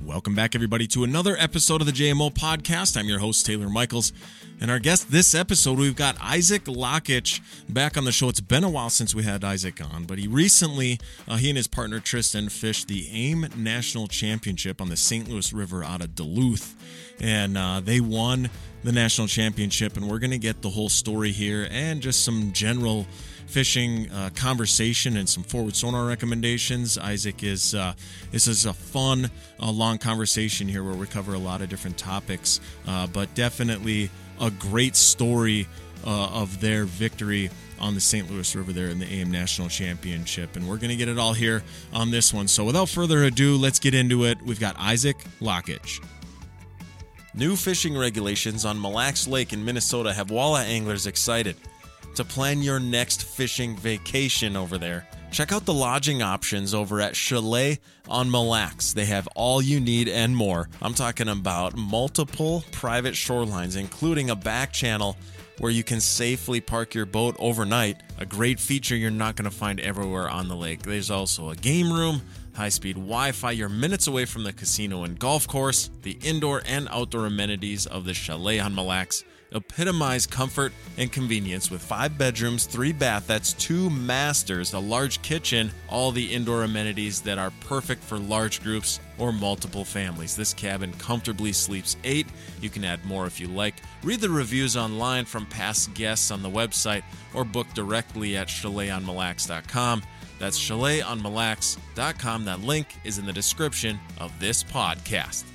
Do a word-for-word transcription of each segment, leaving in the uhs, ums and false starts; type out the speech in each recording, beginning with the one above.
Welcome back, everybody, to another episode of the J M O Podcast. I'm your host, Taylor Michaels, and our guest this episode, we've got Isaac Lakich back on the show. It's been a while since we had Isaac on, but he recently, uh, he and his partner Tristan fished the AIM National Championship on the Saint Louis River out of Duluth, and uh, they won the national championship, and we're going to get the whole story here and just some general fishing uh, conversation and some forward sonar recommendations. Isaac is uh, this is a fun, uh, long conversation here where we cover a lot of different topics, uh, but definitely a great story uh, of their victory on the Saint Louis River there in the AIM National Championship, and we're going to get it all here on this one. So without further ado, let's get into it. We've got Isaac Lakich. New fishing regulations on Mille Lacs Lake in Minnesota have walleye anglers excited. To plan your next fishing vacation over there, check out the lodging options over at Chalet on Mille Lacs. They have all you need and more. I'm talking about multiple private shorelines, including a back channel where you can safely park your boat overnight, a great feature you're not going to find everywhere on the lake. There's also a game room, high-speed Wi-Fi, you're minutes away from the casino and golf course. The indoor and outdoor amenities of the Chalet on Mille Lacs epitomize comfort and convenience with five bedrooms, three bath, that's two masters, a large kitchen, all the indoor amenities that are perfect for large groups or multiple families. This cabin comfortably sleeps eight. You can add more if you like. Read the reviews online from past guests on the website or book directly at chalet on mille lacs dot com. That's chalet on mille lacs dot com. That link is in the description of this podcast.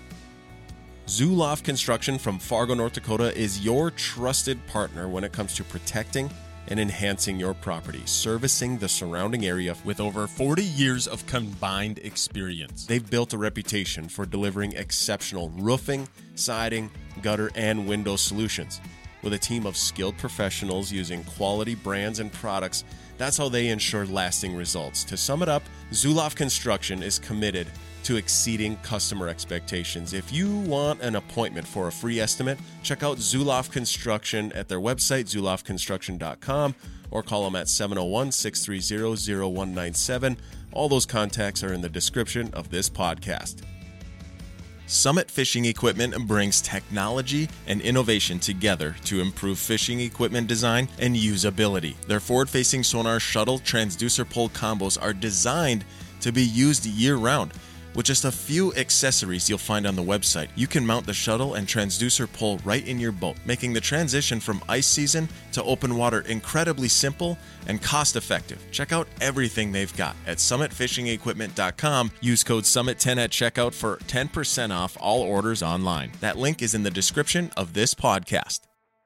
Zoloft Construction from Fargo, North Dakota is your trusted partner when it comes to protecting and enhancing your property, servicing the surrounding area with over forty years of combined experience. They've built a reputation for delivering exceptional roofing, siding, gutter, and window solutions. With a team of skilled professionals using quality brands and products, that's how they ensure lasting results. To sum it up, Zoloft Construction is committed to exceeding customer expectations. If you want an appointment for a free estimate, check out Zoloft Construction at their website, zoloft construction dot com, or call them at seven oh one, six three zero, zero one nine seven. All those contacts are in the description of this podcast. Summit Fishing Equipment brings technology and innovation together to improve fishing equipment design and usability. Their forward-facing sonar shuttle transducer pole combos are designed to be used year-round. With just a few accessories you'll find on the website, you can mount the shuttle and transducer pole right in your boat, making the transition from ice season to open water incredibly simple and cost-effective. Check out everything they've got at summit fishing equipment dot com. Use code summit ten at checkout for ten percent off all orders online. That link is in the description of this podcast.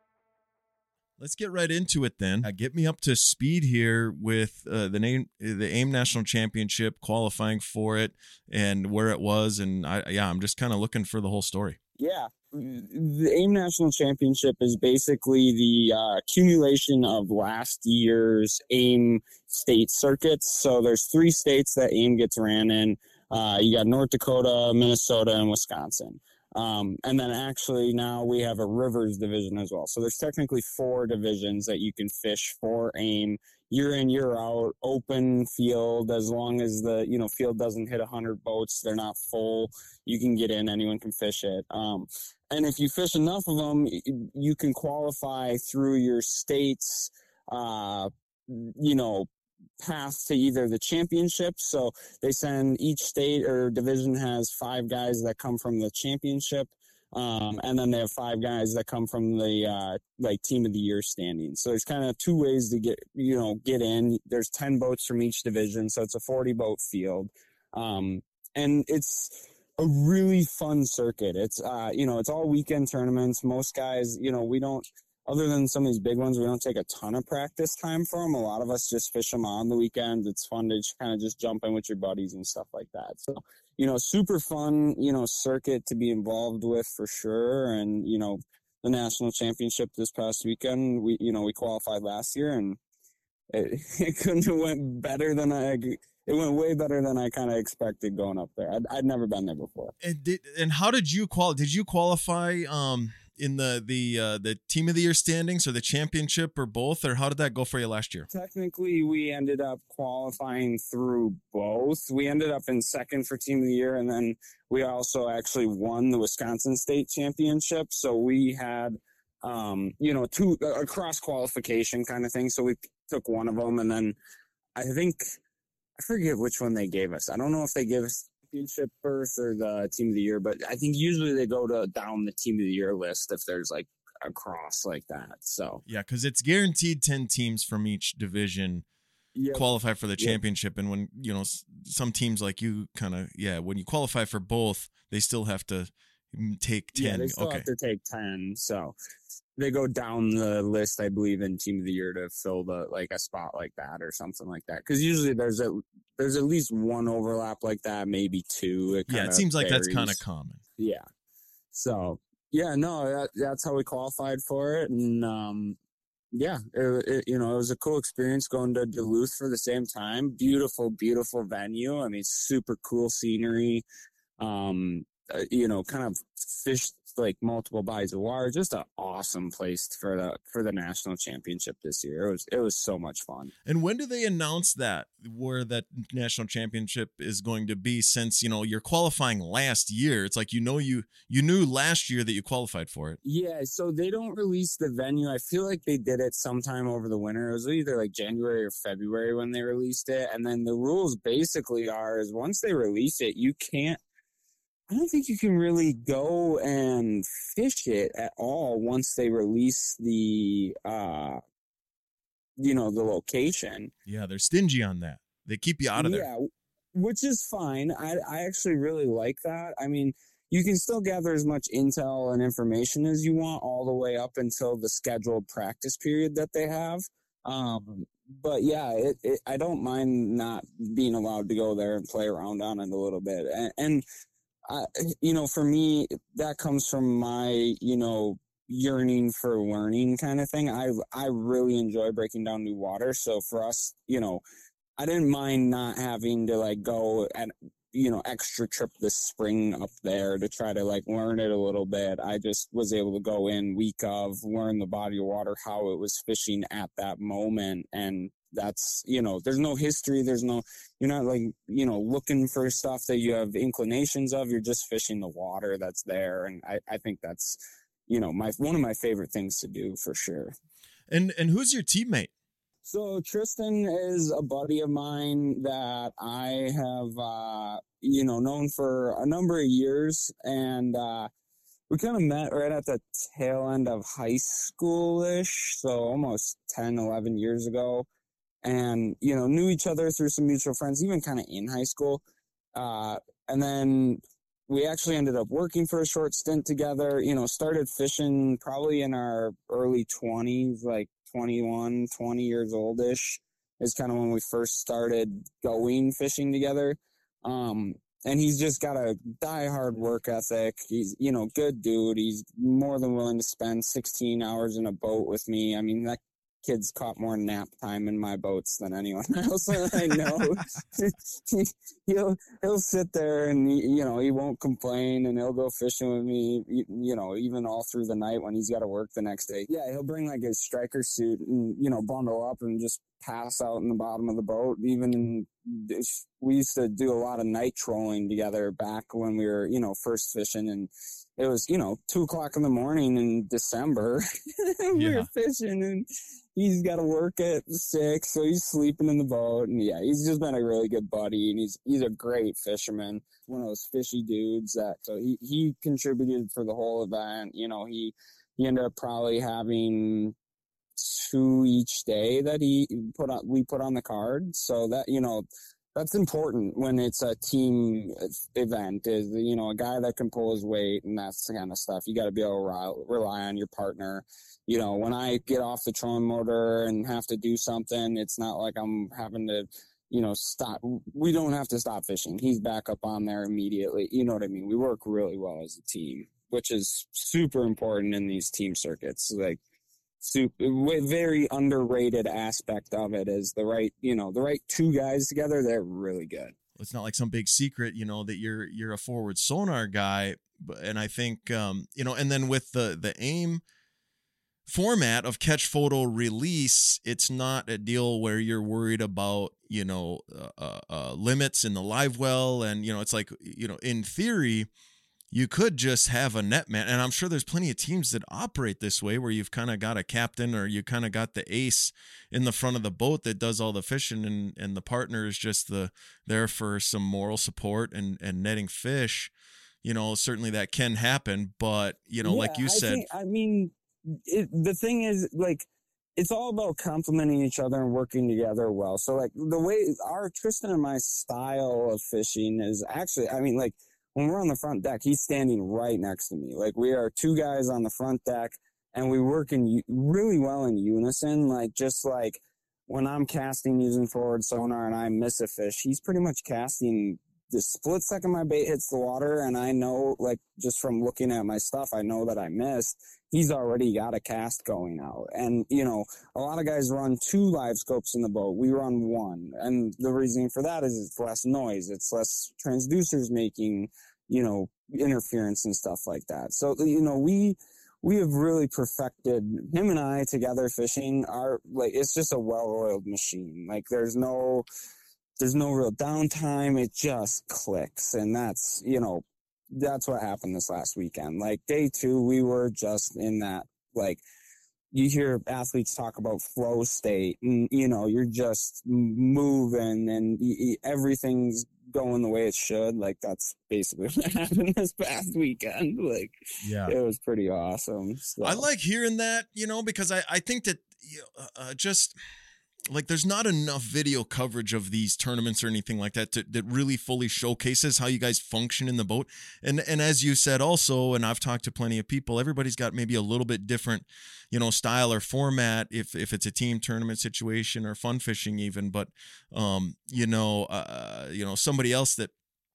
Let's get right into it then. Uh, get me up to speed here with uh, the name, the AIM National Championship, qualifying for it, and where it was, and I, yeah, I'm just kind of looking for the whole story. Yeah, the AIM National Championship is basically the uh, accumulation of last year's AIM state circuits. So there's three states that AIM gets ran in. Uh, you got North Dakota, Minnesota, and Wisconsin. Um, and then actually now we have a rivers division as well. So there's technically four divisions that you can fish for AIM year in, year out, open field. As long as the, you know, field doesn't hit a hundred boats, they're not full, you can get in, anyone can fish it. Um, and if you fish enough of them, you can qualify through your state's, uh, you know, path to either the championship. So they send, each state or division has five guys that come from the championship. Um, and then they have five guys that come from the, uh, like team of the year standings. So there's kind of two ways to get, you know, get in. There's ten boats from each division. So it's a forty boat field. Um, and it's a really fun circuit. It's, uh, you know, it's all weekend tournaments. Most guys, you know, we don't, other than some of these big ones, we don't take a ton of practice time for them. A lot of us just fish them on the weekends. It's fun to kind of just jump in with your buddies and stuff like that. So, you know, super fun, you know, circuit to be involved with for sure. And, you know, the national championship this past weekend, we, you know, we qualified last year, and it, it couldn't have went better than I, it went way better than I kind of expected going up there. I'd, I'd never been there before. And did, and how did you qual? Did you qualify, um, in the the uh, the team of the year standings or the championship or both, or how did that go for you last year? Technically, we ended up qualifying through both. We ended up in second for team of the year, and then we also actually won the Wisconsin State Championship. So we had, um, you know, two a cross qualification kind of thing. So we took one of them, and then I think I forget which one they gave us. I don't know if they gave us championship berth or the team of the year, but I think usually they go to down the team of the year list if there's like a cross like that. So yeah, because it's guaranteed ten teams from each division yep. qualify for the yep. championship, and when you know some teams like you kind of yeah when you qualify for both, they still have to take ten. Yeah, they still okay. have to take ten. So they go down the list, I believe, in team of the year to fill the like a spot like that or something like that. Because usually there's a there's at least one overlap like that, maybe two. It yeah, it seems like varies. That's kind of common. Yeah. So yeah, no, that, that's how we qualified for it, and um, yeah, it, it, you know, it was a cool experience going to Duluth for the same time. Beautiful, beautiful venue. I mean, super cool scenery. Um, uh, you know, kind of fish like multiple bodies of water. Just an awesome place for the for the national championship this year. It was it was so much fun. And when do they announce that where that national championship is going to be? Since you know you're qualifying last year, it's like you know you you knew last year that you qualified for it. Yeah, so they don't release the venue. I feel like they did it sometime over the winter. It was either like January or February when they released it. And then the rules basically are is once they release it, you can't. I don't think you can really go and fish it at all once they release the, uh, you know, the location. Yeah, they're stingy on that. They keep you out of yeah, there. Yeah, which is fine. I, I actually really like that. I mean, you can still gather as much intel and information as you want all the way up until the scheduled practice period that they have. Um, but yeah, it, it, I don't mind not being allowed to go there and play around on it a little bit. And, and I, you know, for me, that comes from my, you know, yearning for learning kind of thing. I, I really enjoy breaking down new water. So for us, you know, I didn't mind not having to like go and, you know, extra trip this spring up there to try to like learn it a little bit. I just was able to go in week of, learn the body of water, how it was fishing at that moment. And that's, you know, there's no history. There's no, you're not like, you know, looking for stuff that you have inclinations of. You're just fishing the water that's there. And I, I think that's, you know, my, one of my favorite things to do for sure. And, and who's your teammate? So Tristan is a buddy of mine that I have, uh, you know, known for a number of years. And, uh, we kind of met right at the tail end of high school-ish. So almost ten, eleven years ago. And, you know, knew each other through some mutual friends, even kind of in high school. Uh, and then we actually ended up working for a short stint together, you know, started fishing probably in our early twenties, like twenty-one, twenty years oldish is kind of when we first started going fishing together. Um, and he's just got a diehard work ethic. He's, you know, good dude. He's more than willing to spend sixteen hours in a boat with me. I mean, that kid's caught more nap time in my boats than anyone else I know. he'll he'll sit there and he, you know he won't complain, and he'll go fishing with me. You, you know, even all through the night when he's got to work the next day. Yeah, he'll bring like his striker suit and you know bundle up and just pass out in the bottom of the boat. Even in, we used to do a lot of night trolling together back when we were you know first fishing, and it was you know two o'clock in the morning in December. we yeah. were fishing and he's got to work at six, so he's sleeping in the boat. And yeah, he's just been a really good buddy, and he's he's a great fisherman. One of those fishy dudes that so he, he contributed for the whole event. You know, he he ended up probably having two each day that he put on we put on the card. So that you know that's important when it's a team event. Is you know a guy that can pull his weight and that's the kind of stuff. You got to be able to rely, rely on your partner. You know, when I get off the trolling motor and have to do something, it's not like I'm having to, you know, stop. We don't have to stop fishing. He's back up on there immediately. You know what I mean? We work really well as a team, which is super important in these team circuits. Like, super, very underrated aspect of it is the right, you know, the right two guys together. They're really good. It's not like some big secret, you know, that you're you're a forward sonar guy, and I think, um, you know, and then with the, the AIM format of catch, photo, release, it's not a deal where you're worried about, you know, uh, uh, limits in the live well. And, you know, it's like, you know, in theory, you could just have a net man. And I'm sure there's plenty of teams that operate this way where you've kind of got a captain or you kind of got the ace in the front of the boat that does all the fishing, and, and the partner is just the there for some moral support and, and netting fish. You know, certainly that can happen, but, you know, yeah, like you I said, think, I mean, It, the thing is, like, it's all about complementing each other and working together well. So, like, the way our Tristan and my style of fishing is actually, I mean, like, when we're on the front deck, he's standing right next to me. Like, we are two guys on the front deck, and we work in really well in unison. Like, just like when I'm casting using forward sonar and I miss a fish, he's pretty much casting the split second my bait hits the water, and I know, like, just from looking at my stuff, I know that I missed. He's already got a cast going out. And, you know, a lot of guys run two live scopes in the boat. We run one. And the reason for that is it's less noise. It's less transducers making, you know, interference and stuff like that. So, you know, we, we have really perfected, him and I together fishing are like, it's just a well-oiled machine. Like, there's no, there's no real downtime. It just clicks. And that's, you know, that's what happened this last weekend. Like, day two, we were just in that, like, you hear athletes talk about flow state, and, you know, you're just moving and y- y- everything's going the way it should. Like, that's basically what happened this past weekend. Like, yeah, it was pretty awesome. So. I like hearing that, you know, because I, I think that, you know, uh, just like, there's not enough video coverage of these tournaments or anything like that to, that really fully showcases how you guys function in the boat. And and as you said also, and I've talked to plenty of people, everybody's got maybe a little bit different, you know, style or format if if it's a team tournament situation or fun fishing even. But um, you know, uh, you know, somebody else that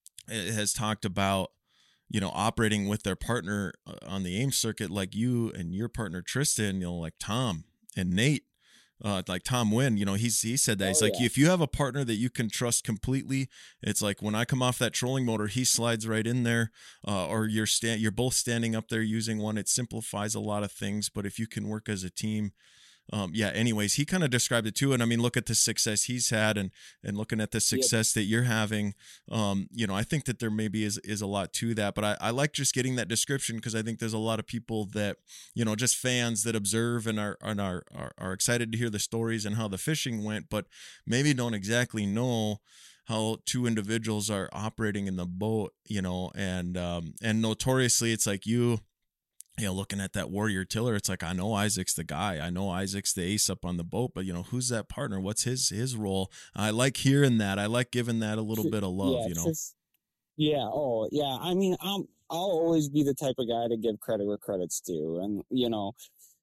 has talked about, you know, operating with their partner on the AIM circuit, like you and your partner Tristan, you know, like Tom and Nate. Uh, like Tom Wynn, you know, he's he said that. He's oh, like, yeah. If you have a partner that you can trust completely, it's like when I come off that trolling motor, he slides right in there, uh, or you're stand you're both standing up there using one. It simplifies a lot of things. But if you can work as a team, um, yeah. Anyways, he kind of described it too, and I mean, look at the success he's had, and and looking at the success yep. that you're having. Um, you know, I think that there maybe is is a lot to that, but I, I like just getting that description because I think there's a lot of people that, you know, just fans that observe and are and are, are are excited to hear the stories and how the fishing went, but maybe don't exactly know how two individuals are operating in the boat. You know, and um, and notoriously, it's like you. You know, looking at that Warrior tiller, it's like, I know Isaac's the guy. I know Isaac's the ace up on the boat, but, you know, who's that partner? What's his his role? I like hearing that. I like giving that a little bit of love, yeah, you know? Just, yeah. Oh, yeah. I mean, I'm, I'll always be the type of guy to give credit where credit's due. And, you know,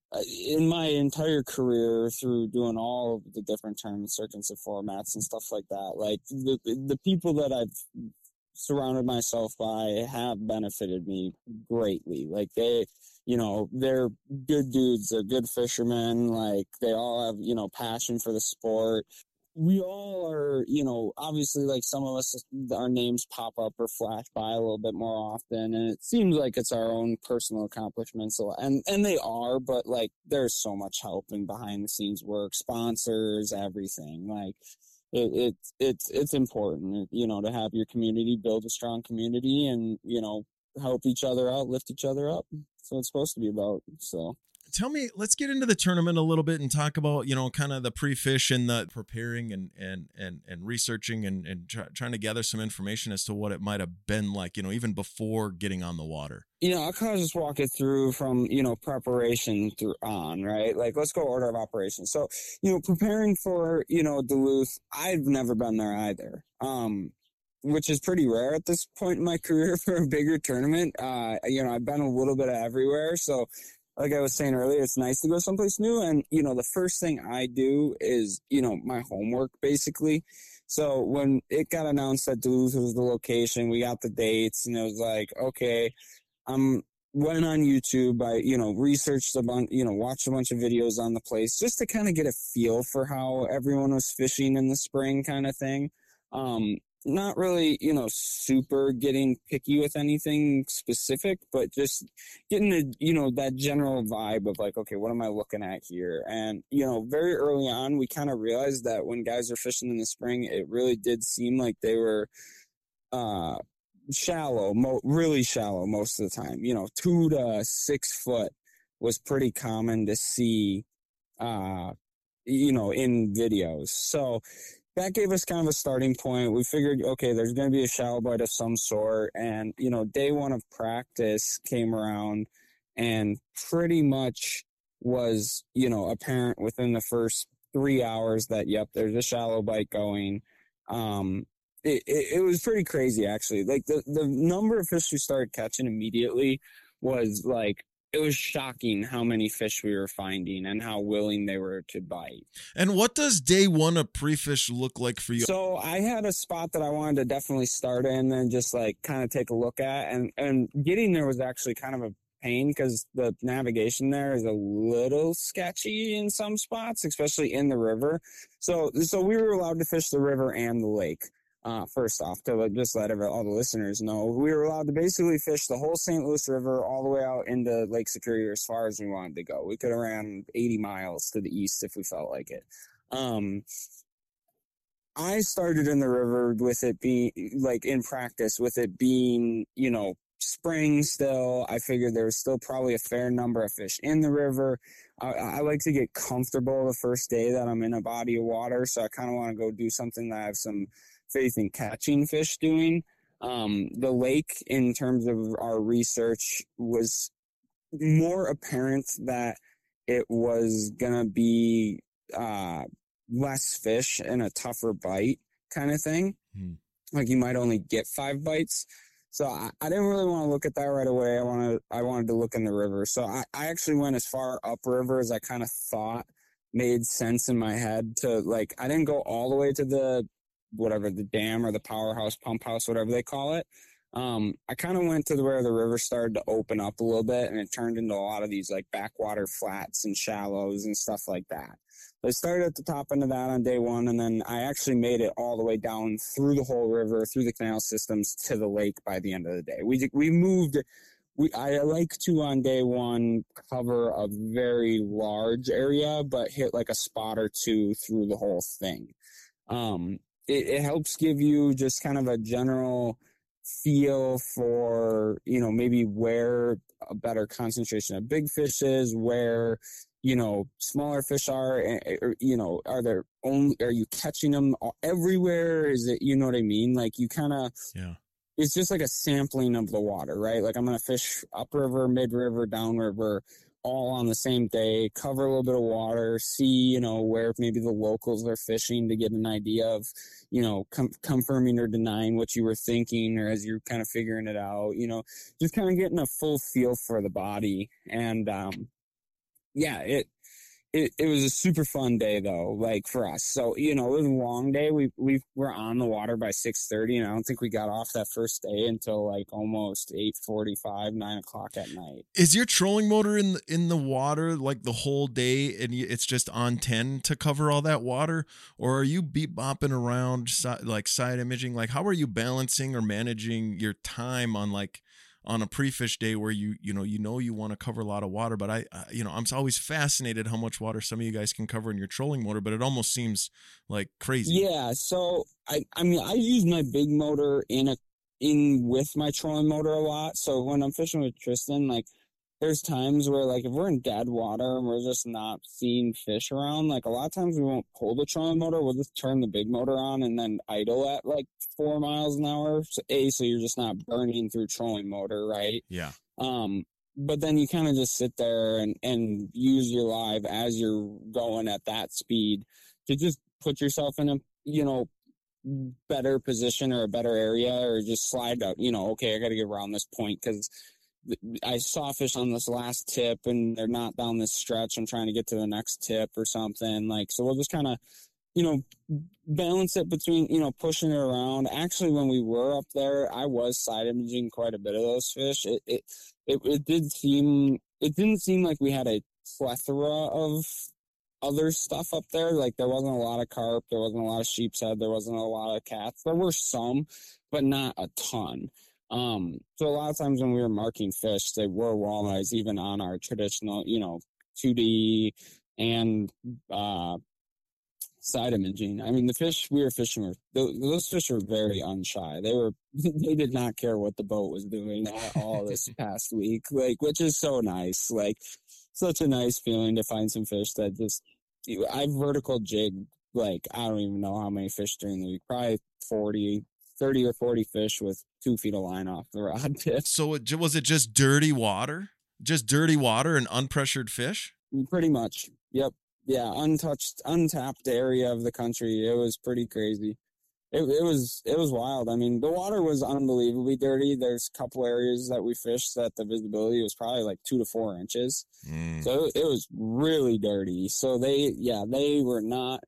in my entire career through doing all of the different tournament circuits and formats and stuff like that, like the, the people that I've surrounded myself by have benefited me greatly. Like they, you know, they're good dudes, they're good fishermen, like they all have, you know, passion for the sport. We all are, you know, obviously like some of us, our names pop up or flash by a little bit more often, and it seems like it's our own personal accomplishments, and and they are, but like there's so much help and behind the scenes work, sponsors, everything. Like It, it it's it's important, you know, to have your community, build a strong community, and, you know, help each other out, lift each other up. That's what it's supposed to be about. So tell me, let's get into the tournament a little bit and talk about, you know, kind of the pre-fish and the preparing and and and and researching and and try, trying to gather some information as to what it might have been like, you know, even before getting on the water. You know, I'll kind of just walk it through from, you know, preparation through on, right? Like, let's go order of operations. So, you know, preparing for, you know, Duluth, I've never been there either, um, which is pretty rare at this point in my career for a bigger tournament. Uh, you know, I've been a little bit of everywhere. So, like I was saying earlier, it's nice to go someplace new. And, you know, the first thing I do is, you know, my homework, basically. So when it got announced that Duluth was the location, we got the dates, and it was like, okay, I'm went on YouTube. I, you know, researched a bunch, you know, watched a bunch of videos on the place just to kind of get a feel for how everyone was fishing in the spring kind of thing. Um, not really, you know, super getting picky with anything specific, but just getting the, you know, that general vibe of like, okay, what am I looking at here? And, you know, very early on, we kind of realized that when guys are fishing in the spring, it really did seem like they were, uh, shallow, mo- really shallow most of the time. You know, two to six foot was pretty common to see, uh, you know, in videos. So that gave us kind of a starting point. We figured, okay, there's going to be a shallow bite of some sort. And, you know, day one of practice came around and pretty much was, you know, apparent within the first three hours that, yep, there's a shallow bite going. Um, it, it, it was pretty crazy, actually. Like the, the number of fish we started catching immediately was like, it was shocking how many fish we were finding and how willing they were to bite. And what does day one of pre-fish look like for you? So I had a spot that I wanted to definitely start in and just like kind of take a look at, and, and getting there was actually kind of a pain because the navigation there is a little sketchy in some spots, especially in the river. So, so we were allowed to fish the river and the lake. Uh, first off, to just let every, all the listeners know, we were allowed to basically fish the whole Saint Louis River all the way out into Lake Superior as far as we wanted to go. We could have ran eighty miles to the east if we felt like it. Um, I started in the river with it being, like in practice, with it being, you know, spring still. I figured there was still probably a fair number of fish in the river. I, I like to get comfortable the first day that I'm in a body of water, so I kind of want to go do something that I have some faith in catching fish doing. Um, the lake, in terms of our research, was more apparent that it was gonna be uh, less fish and a tougher bite kind of thing. Hmm. Like you might only get five bites. So I, I didn't really want to look at that right away. I wanted I wanted to look in the river. So I, I actually went as far upriver as I kind of thought made sense in my head to, like, I didn't go all the way to the whatever, the dam or the powerhouse, pump house, whatever they call it. Um, I kind of went to the, where the river started to open up a little bit, and it turned into a lot of these like backwater flats and shallows and stuff like that. I started at the top end of that on day one, and then I actually made it all the way down through the whole river, through the canal systems to the lake by the end of the day. We we moved. We I like to on day one cover a very large area, but hit like a spot or two through the whole thing. Um, it, it helps give you just kind of a general feel for, you know, maybe where a better concentration of big fish is, where, you know, smaller fish are, or, you know, are there only, are you catching them everywhere? Is it, you know what I mean? Like you kind of, yeah, it's just like a sampling of the water, right? Like I'm going to fish upriver, mid-river, downriver, all on the same day, cover a little bit of water, see, you know, where maybe the locals are fishing to get an idea of, you know, com- confirming or denying what you were thinking, or as you're kind of figuring it out, you know, just kind of getting a full feel for the body. And, um, yeah, it, It, it was a super fun day though, like for us. So, you know, it was a long day. We we were on the water by six thirty, and I don't think we got off that first day until like almost eight forty-five, nine o'clock at night. Is your trolling motor in the, in the water like the whole day, and it's just on ten to cover all that water? Or are you beat bopping around like side imaging? Like how are you balancing or managing your time on like on a pre-fish day where you, you know, you know, you want to cover a lot of water, but I, uh, you know, I'm always fascinated how much water some of you guys can cover in your trolling motor, but it almost seems like crazy. Yeah. So I, I mean, I use my big motor in a, in with my trolling motor a lot. So when I'm fishing with Tristan, like there's times where like if we're in dead water and we're just not seeing fish around, like a lot of times we won't pull the trolling motor. We'll just turn the big motor on and then idle at like four miles an hour. So A, so you're just not burning through trolling motor, right? Yeah. Um, but then you kind of just sit there and, and use your live as you're going at that speed to just put yourself in a, you know, better position or a better area, or just slide out, you know, okay, I got to get around this point because I saw fish on this last tip and they're not down this stretch. I'm trying to get to the next tip or something. Like, so we'll just kind of, you know, balance it between, you know, pushing it around. Actually, when we were up there, I was side imaging quite a bit of those fish. It, it, it, it did seem, it didn't seem like we had a plethora of other stuff up there. Like there wasn't a lot of carp, there wasn't a lot of sheep's head, there wasn't a lot of cats. There were some, but not a ton. Um, so a lot of times when we were marking fish, they were walleyes, even on our traditional, you know, two D and uh, side imaging. I mean, the fish we were fishing were those fish were very unshy. They were they did not care what the boat was doing at all this past week, like which is so nice. Like such a nice feeling to find some fish that just I've vertical jigged like I don't even know how many fish during the week, probably forty, thirty or forty fish with two feet of line off the rod tip. So it, was it just dirty water? Just dirty water and unpressured fish? Pretty much. Yep. Yeah, untouched, untapped area of the country. It was pretty crazy. It, it was it was wild. I mean, the water was unbelievably dirty. There's a couple areas that we fished that the visibility was probably like two to four inches. Mm. So it was really dirty. So they, yeah, they were not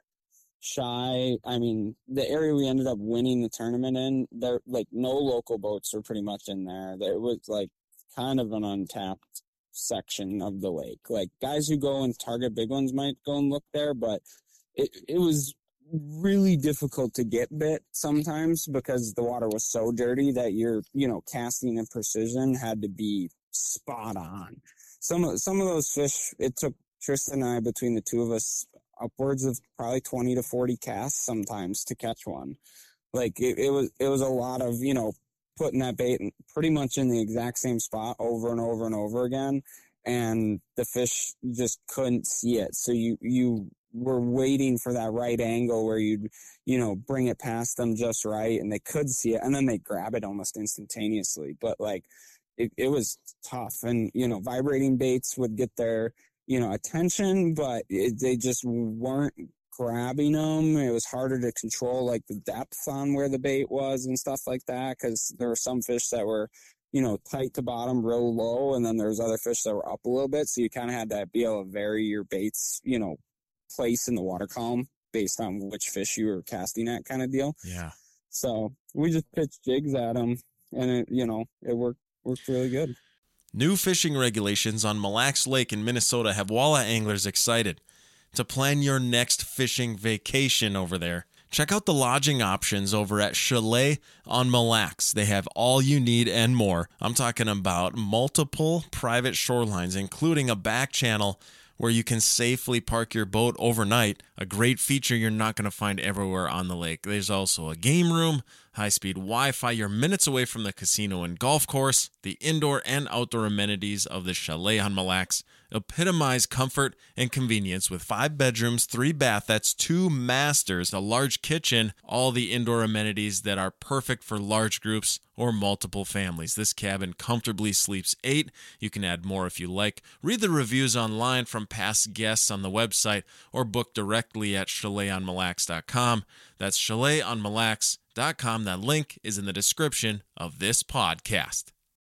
shy. I mean, the area we ended up winning the tournament in, there like no local boats were pretty much in there. It was like kind of an untapped section of the lake. Like guys who go and target big ones might go and look there, but it it was really difficult to get bit sometimes because the water was so dirty that your, you know, casting and precision had to be spot on. Some of some of those fish, it took Tristan and I, between the two of us, upwards of probably twenty to forty casts sometimes to catch one. Like it, it was it was a lot of, you know, putting that bait in, pretty much in the exact same spot over and over and over again, and the fish just couldn't see it. So you you were waiting for that right angle where you'd, you know, bring it past them just right, and they could see it, and then they grab it almost instantaneously. But like, it, it was tough, and you know, vibrating baits would get their, you know, attention, but it, they just weren't grabbing them. It was harder to control like the depth on where the bait was and stuff like that, because there were some fish that were, you know, tight to bottom, real low, and then there was other fish that were up a little bit. So you kind of had to be able to vary your baits, you know, place in the water column based on which fish you were casting at, kind of deal. Yeah. So we just pitched jigs at them, and it, you know, it worked worked really good. New fishing regulations on Mille Lacs Lake in Minnesota have walleye anglers excited. To plan your next fishing vacation over there, check out the lodging options over at Chalet on Mille Lacs. They have all you need and more. I'm talking about multiple private shorelines, including a back channel where you can safely park your boat overnight, a great feature you're not going to find everywhere on the lake. There's also a game room, high-speed Wi-Fi. You're minutes away from the casino and golf course. The indoor and outdoor amenities of the Chalet on Mille Lacs epitomize comfort and convenience with five bedrooms, three baths, that's two masters, a large kitchen, all the indoor amenities that are perfect for large groups or multiple families. This cabin comfortably sleeps eight. You can add more if you like. Read the reviews online from past guests on the website or book directly at chalet on mille lacs dot com. That's chalet on mille lacs dot com. That link is in the description of this podcast.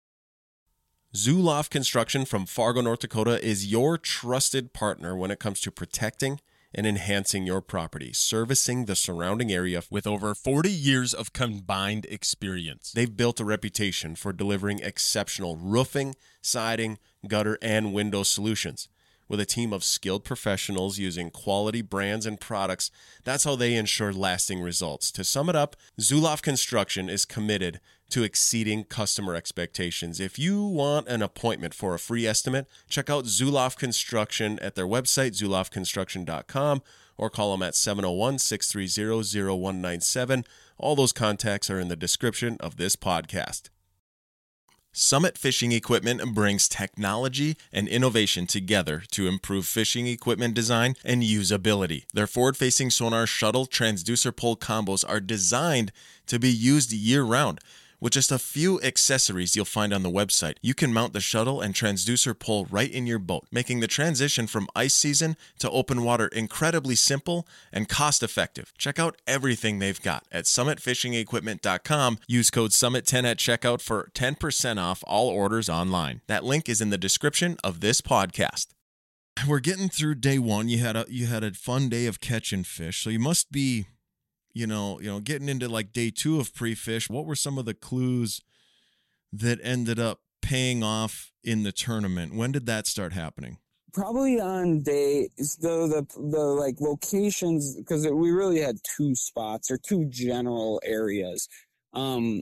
Zoloft Construction from Fargo, North Dakota is your trusted partner when it comes to protecting and enhancing your property, servicing the surrounding area with over forty years of combined experience. They've built a reputation for delivering exceptional roofing, siding, gutter, and window solutions. With a team of skilled professionals using quality brands and products, that's how they ensure lasting results. To sum it up, Zoloft Construction is committed to exceeding customer expectations. If you want an appointment for a free estimate, check out Zoloft Construction at their website, zoloft construction dot com, or call them at seven oh one, six three zero, zero one nine seven. All those contacts are in the description of this podcast. Summit Fishing Equipment brings technology and innovation together to improve fishing equipment design and usability. Their forward-facing sonar shuttle transducer pole combos are designed to be used year-round. With just a few accessories you'll find on the website, you can mount the shuttle and transducer pole right in your boat, making the transition from ice season to open water incredibly simple and cost-effective. Check out everything they've got at summit fishing equipment dot com. Use code summit ten at checkout for ten percent off all orders online. That link is in the description of this podcast. We're getting through day one. You had a you had a fun day of catching fish, so you must be You know, you know, getting into like day two of pre-fish. What were some of the clues that ended up paying off in the tournament? When did that start happening? probably on day, the, the, the like locations, because we really had two spots or two general areas, um,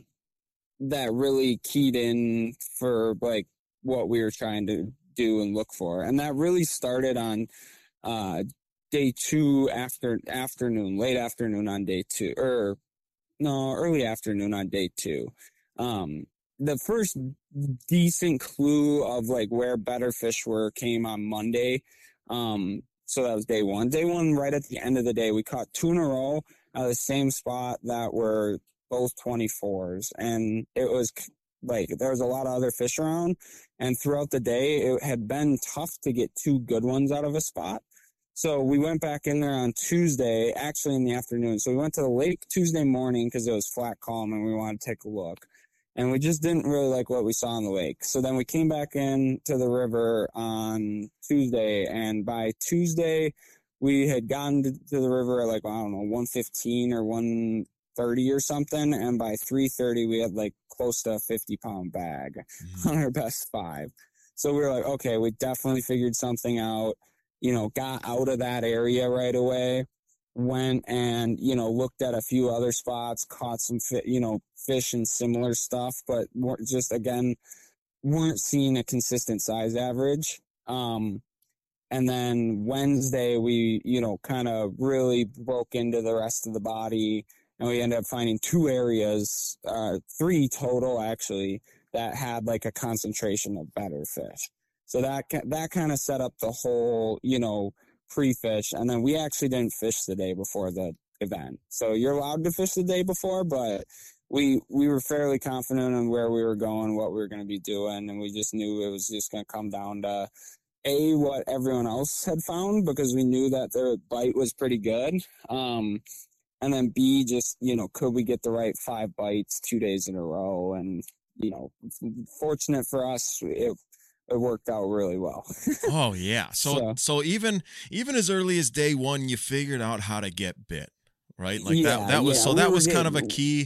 that really keyed in for like what we were trying to do and look for. And that really started on, uh, day two after afternoon, late afternoon on day two, or no, early afternoon on day two. Um, the first decent clue of like where better fish were came on Monday. Um, so that was day one. Day one, right at the end of the day, we caught two in a row at the same spot that were both twenty-fours. And it was like, there was a lot of other fish around. And throughout the day, it had been tough to get two good ones out of a spot. So we went back in there on Tuesday, actually in the afternoon. So we went to the lake Tuesday morning because it was flat calm and we wanted to take a look. And we just didn't really like what we saw in the lake. So then we came back in to the river on Tuesday. And by Tuesday, we had gotten to, to the river at like, I don't know, one fifteen or one thirty or something. And by three thirty, we had like close to a fifty pound bag mm-hmm. on our best five. So we were like, okay, we definitely figured something out. You know, got out of that area right away, went and, you know, looked at a few other spots, caught some, fi- you know, fish and similar stuff, but just, again, weren't seeing a consistent size average. Um, and then Wednesday, we, you know, kind of really broke into the rest of the body, and we ended up finding two areas, uh, three total, actually, that had like a concentration of better fish. So that that kind of set up the whole, you know, pre-fish. And then we actually didn't fish the day before the event. So you're allowed to fish the day before, but we we were fairly confident on where we were going, what we were going to be doing. And we just knew it was just going to come down to, A, what everyone else had found, because we knew that their bite was pretty good. Um, and then B, just, you know, could we get the right five bites two days in a row? And, you know, fortunate for us, it It worked out really well. Oh yeah. So, so so even even as early as day one, you figured out how to get bit, right? Like yeah, that that was yeah, so that was kind of a key.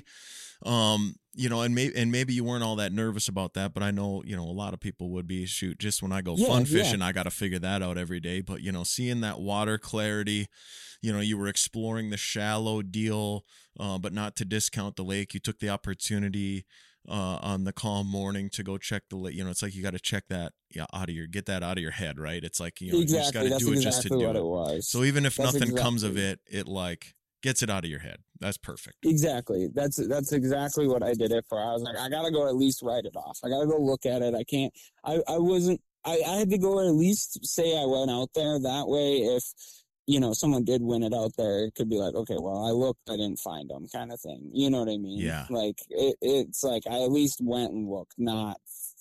Um, you know, and maybe and maybe you weren't all that nervous about that, but I know, you know, a lot of people would be. Shoot, just when I go yeah, fun fishing, yeah. I got to figure that out every day. But you know, seeing that water clarity, you know, you were exploring the shallow deal, uh, but not to discount the lake. You took the opportunity uh, on the calm morning to go check the lake. You know, it's like you got to check that yeah, out of your, get that out of your head, right? It's like, you know, exactly. you just got to do exactly it just to do what it. it was. So even if That's nothing exactly. comes of it, it like gets it out of your head. That's perfect. Exactly. That's that's exactly what I did it for. I was like, I gotta go at least write it off. I gotta go look at it. I can't. I I wasn't. I I had to go at least say I went out there. That way, if you know someone did win it out there, it could be like, okay, well, I looked, I didn't find them, kind of thing. You know what I mean? Yeah. Like it, it's like I at least went and looked. Not,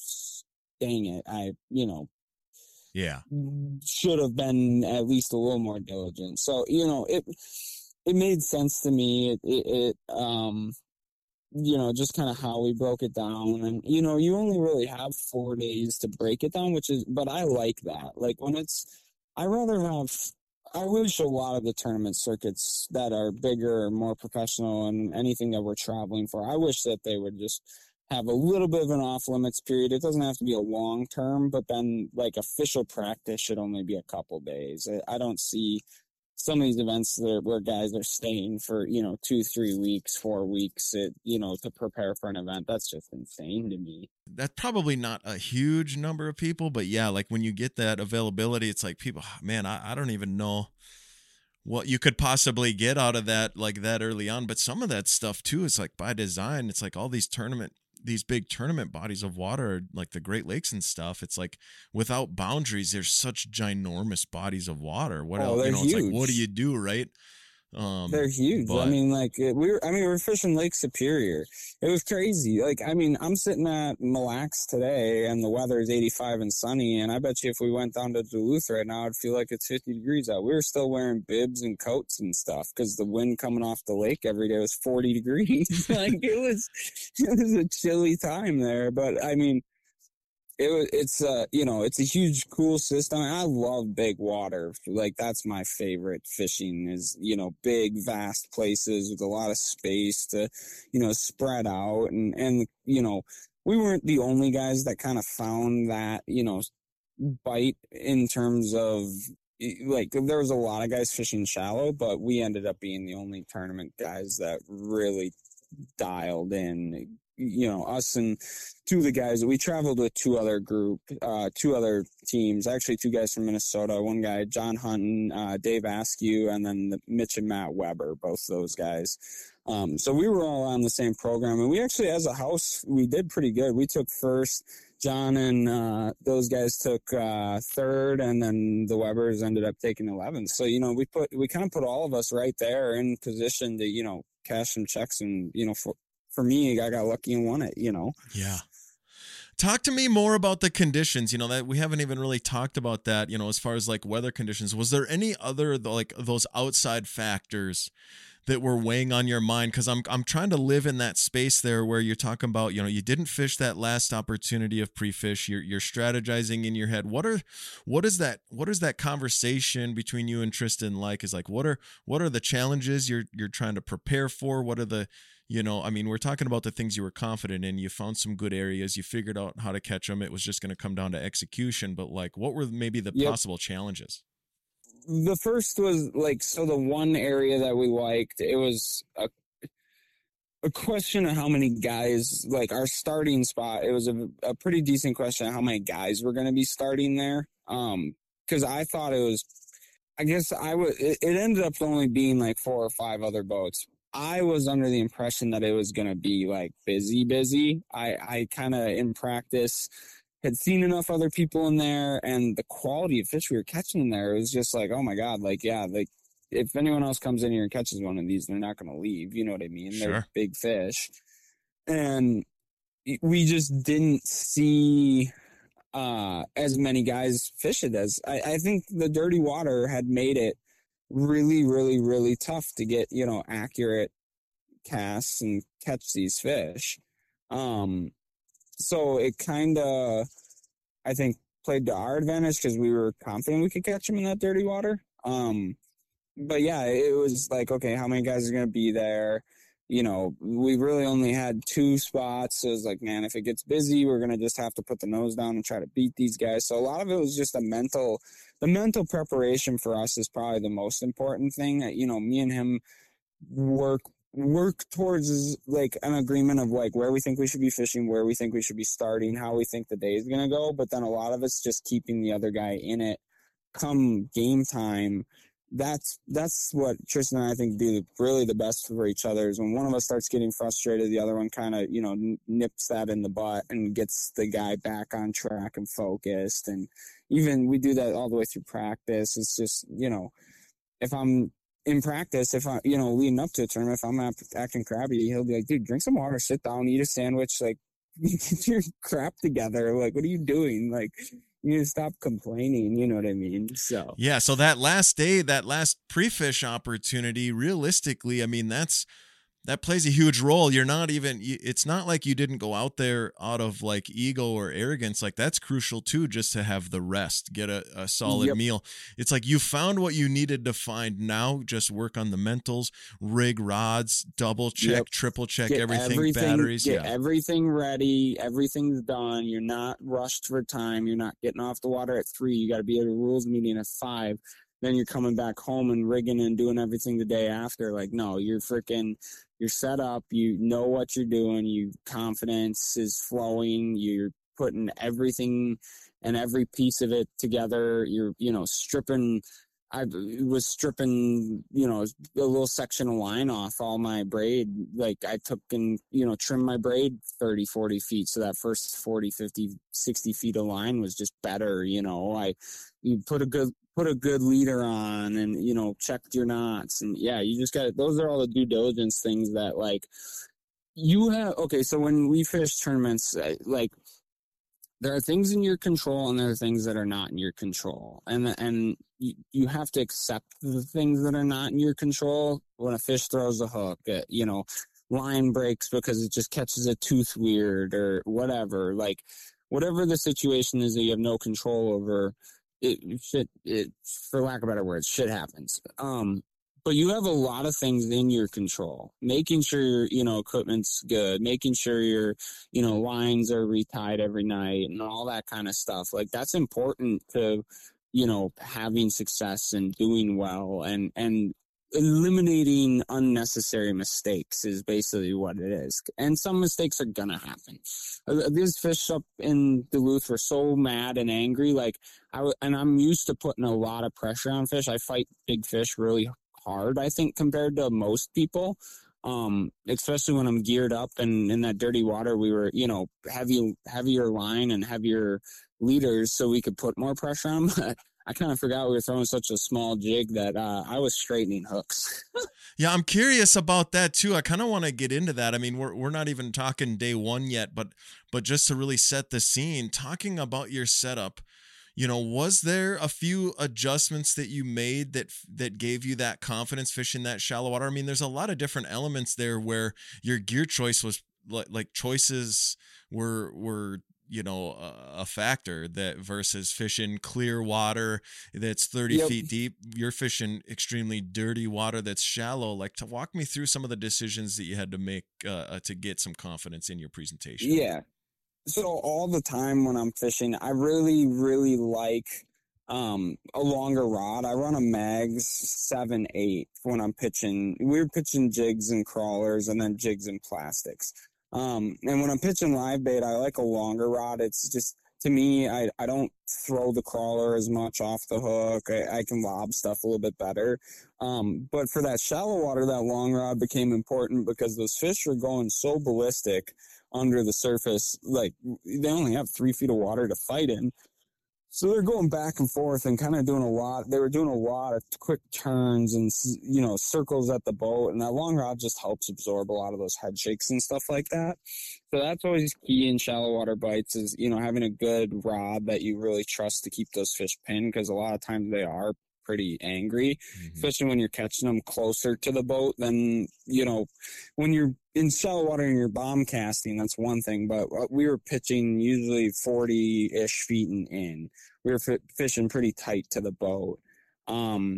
dang it, I you know. Yeah. Should have been at least a little more diligent. So you know it. It made sense to me. It, it, it um, you know, just kind of how we broke it down. And, you know, you only really have four days to break it down, which is, but I like that. Like when it's, I rather have, I wish a lot of the tournament circuits that are bigger, more professional, and anything that we're traveling for, I wish that they would just have a little bit of an off limits period. It doesn't have to be a long term, but then like official practice should only be a couple days. I, I don't see some of these events that, where guys are staying for, you know, two, three weeks, four weeks, it, you know, to prepare for an event. That's just insane to me. That's probably not a huge number of people, but yeah, like when you get that availability, it's like people, man, I, I don't even know what you could possibly get out of that, like that early on. But some of that stuff too, is like by design. It's like all these tournament these big tournament bodies of water, like the Great Lakes and stuff, it's like without boundaries, there's such ginormous bodies of water. What oh, else? You know, huge. it's like, what do you do, right? Um, they're huge. But, I mean, like we were, I mean, we were fishing Lake Superior. It was crazy. Like, I mean, I'm sitting at Mille Lacs today and the weather is eighty-five and sunny. And I bet you if we went down to Duluth right now, I'd feel like it's fifty degrees out. We were still wearing bibs and coats and stuff because the wind coming off the lake every day was forty degrees. Like it was, it was a chilly time there. But I mean, It was, it's, uh, you know, it's a huge, cool system. I love big water. Like, that's my favorite fishing is, you know, big, vast places with a lot of space to, you know, spread out. And, and, you know, we weren't the only guys that kind of found that, you know, bite in terms of, like, there was a lot of guys fishing shallow, but we ended up being the only tournament guys that really dialed in. You know, us and two of the guys, we traveled with two other group, uh, two other teams, actually two guys from Minnesota, one guy, John Hunton, uh, Dave Askew, and then the, Mitch and Matt Weber, both those guys. Um, so we were all on the same program, and we actually, as a house, we did pretty good. We took first. John and uh, those guys took uh, third, and then the Webers ended up taking eleventh. So, you know, we put we kind of put all of us right there in position to, you know, cash some checks, and, you know, for for me, I got lucky and won it, you know. Yeah. Talk to me more about the conditions, you know, that we haven't even really talked about that, you know, as far as like weather conditions. Was there any other, like, those outside factors that were weighing on your mind? Because I'm I'm trying to live in that space there where you're talking about, you know, you didn't fish that last opportunity of pre-fish. You're you're strategizing in your head. What are what is that what is that conversation between you and Tristan like? Is like, what are what are the challenges you're you're trying to prepare for? What are the, you know, I mean, we're talking about the things you were confident in. You found some good areas. You figured out how to catch them. It was just going to come down to execution. But like, what were maybe the Yep. possible challenges? The first was like, so the one area that we liked, it was a, a question of how many guys, like our starting spot, it was a, a pretty decent question of how many guys were going to be starting there. Um, cause I thought it was, I guess I would, it, it ended up only being like four or five other boats. I was under the impression that it was going to be like busy, busy. I, I kind of in practice had seen enough other people in there, and the quality of fish we were catching in there, it was just like, oh my God, like, yeah, like if anyone else comes in here and catches one of these, they're not going to leave. You know what I mean? Sure. They're big fish. And we just didn't see uh, as many guys fish it as I, I think the dirty water had made it really, really, really tough to get, you know, accurate casts and catch these fish. Um, So it kind of, I think, played to our advantage because we were confident we could catch them in that dirty water. Um, but yeah, it was like, okay, how many guys are going to be there? You know, we really only had two spots. So it was like, man, if it gets busy, we're going to just have to put the nose down and try to beat these guys. So a lot of it was just a mental, the mental preparation for us is probably the most important thing. You know, me and him work work towards like an agreement of like where we think we should be fishing, where we think we should be starting, how we think the day is going to go. But then a lot of it's just keeping the other guy in it come game time. That's, that's what Tristan and I think do really the best for each other is when one of us starts getting frustrated, the other one kind of, you know, nips that in the butt and gets the guy back on track and focused. And even we do that all the way through practice. It's just, you know, if I'm, in practice, if I, you know, leading up to a tournament, if I'm acting crabby, he'll be like, dude, drink some water, sit down, eat a sandwich, like, get your crap together. Like, what are you doing? Like, you need to stop complaining. You know what I mean? So, yeah. So that last day, that last pre-fish opportunity, realistically, I mean, that's, that plays a huge role. You're not even, it's not like you didn't go out there out of like ego or arrogance. Like that's crucial too, just to have the rest, get a, a solid yep. meal. It's like you found what you needed to find. Now just work on the mentals, rig rods, double check, yep. triple check, get everything, everything, batteries. Get yeah. everything ready. Everything's done. You're not rushed for time. You're not getting off the water at three. You got to be at a rules meeting at five. Then you're coming back home and rigging and doing everything the day after. Like, no, you're freaking, you're set up. You know what you're doing. You confidence is flowing. You're putting everything and every piece of it together. You're, you know, stripping. I was stripping, you know, a little section of line off all my braid. Like I took and, you know, trimmed my braid thirty, forty feet. So that first forty, fifty, sixty feet of line was just better. You know, I, you put a good, put a good leader on and, you know, checked your knots. And yeah, you just got, those are all the due diligence things that like you have. Okay. So when we fish tournaments, like, there are things in your control and there are things that are not in your control. And and you, you have to accept the things that are not in your control. When a fish throws a hook, uh, you know, line breaks because it just catches a tooth weird or whatever. Like, whatever the situation is that you have no control over, it shit, it, for lack of better words, shit happens. Um, but you have a lot of things in your control, making sure your, you know, equipment's good, making sure your, you know, lines are retied every night and all that kind of stuff. Like that's important to, you know, having success and doing well, and, and eliminating unnecessary mistakes is basically what it is. And some mistakes are gonna happen. Uh, These fish up in Duluth were so mad and angry. Like I w- and I'm used to putting a lot of pressure on fish. I fight big fish really hard, I think, compared to most people. Um, especially when I'm geared up and in that dirty water, we were, you know, heavy, heavier line and heavier leaders so we could put more pressure on. But I kind of forgot we were throwing such a small jig that uh, I was straightening hooks. Yeah, I'm curious about that too. I kind of want to get into that. I mean, we're we're not even talking day one yet, but but just to really set the scene, talking about your setup, you know, was there a few adjustments that you made that that gave you that confidence fishing that shallow water? I mean, there's a lot of different elements there where your gear choice was like, like choices were were you know a, a factor, that versus fishing clear water that's thirty Yep. feet deep. You're fishing extremely dirty water that's shallow. Like, to walk me through some of the decisions that you had to make uh, uh, to get some confidence in your presentation. Yeah. So all the time when I'm fishing, I really, really like um, a longer rod. I run a Mags seven eight when I'm pitching. We're pitching jigs and crawlers and then jigs and plastics. Um, and when I'm pitching live bait, I like a longer rod. It's just, to me, I, I don't throw the crawler as much off the hook. I, I can lob stuff a little bit better. Um, but for that shallow water, that long rod became important because those fish are going so ballistic under the surface. Like, they only have three feet of water to fight in. So they're going back and forth and kind of doing a lot. They were doing a lot of quick turns and, you know, circles at the boat. And that long rod just helps absorb a lot of those head shakes and stuff like that. So that's always key in shallow water bites is, you know, having a good rod that you really trust to keep those fish pinned, because a lot of times they are pretty angry, mm-hmm. especially when you're catching them closer to the boat than, you know, when you're in shallow water and you're bomb casting, that's one thing, but we were pitching usually forty-ish feet and in. We were f- fishing pretty tight to the boat. Um,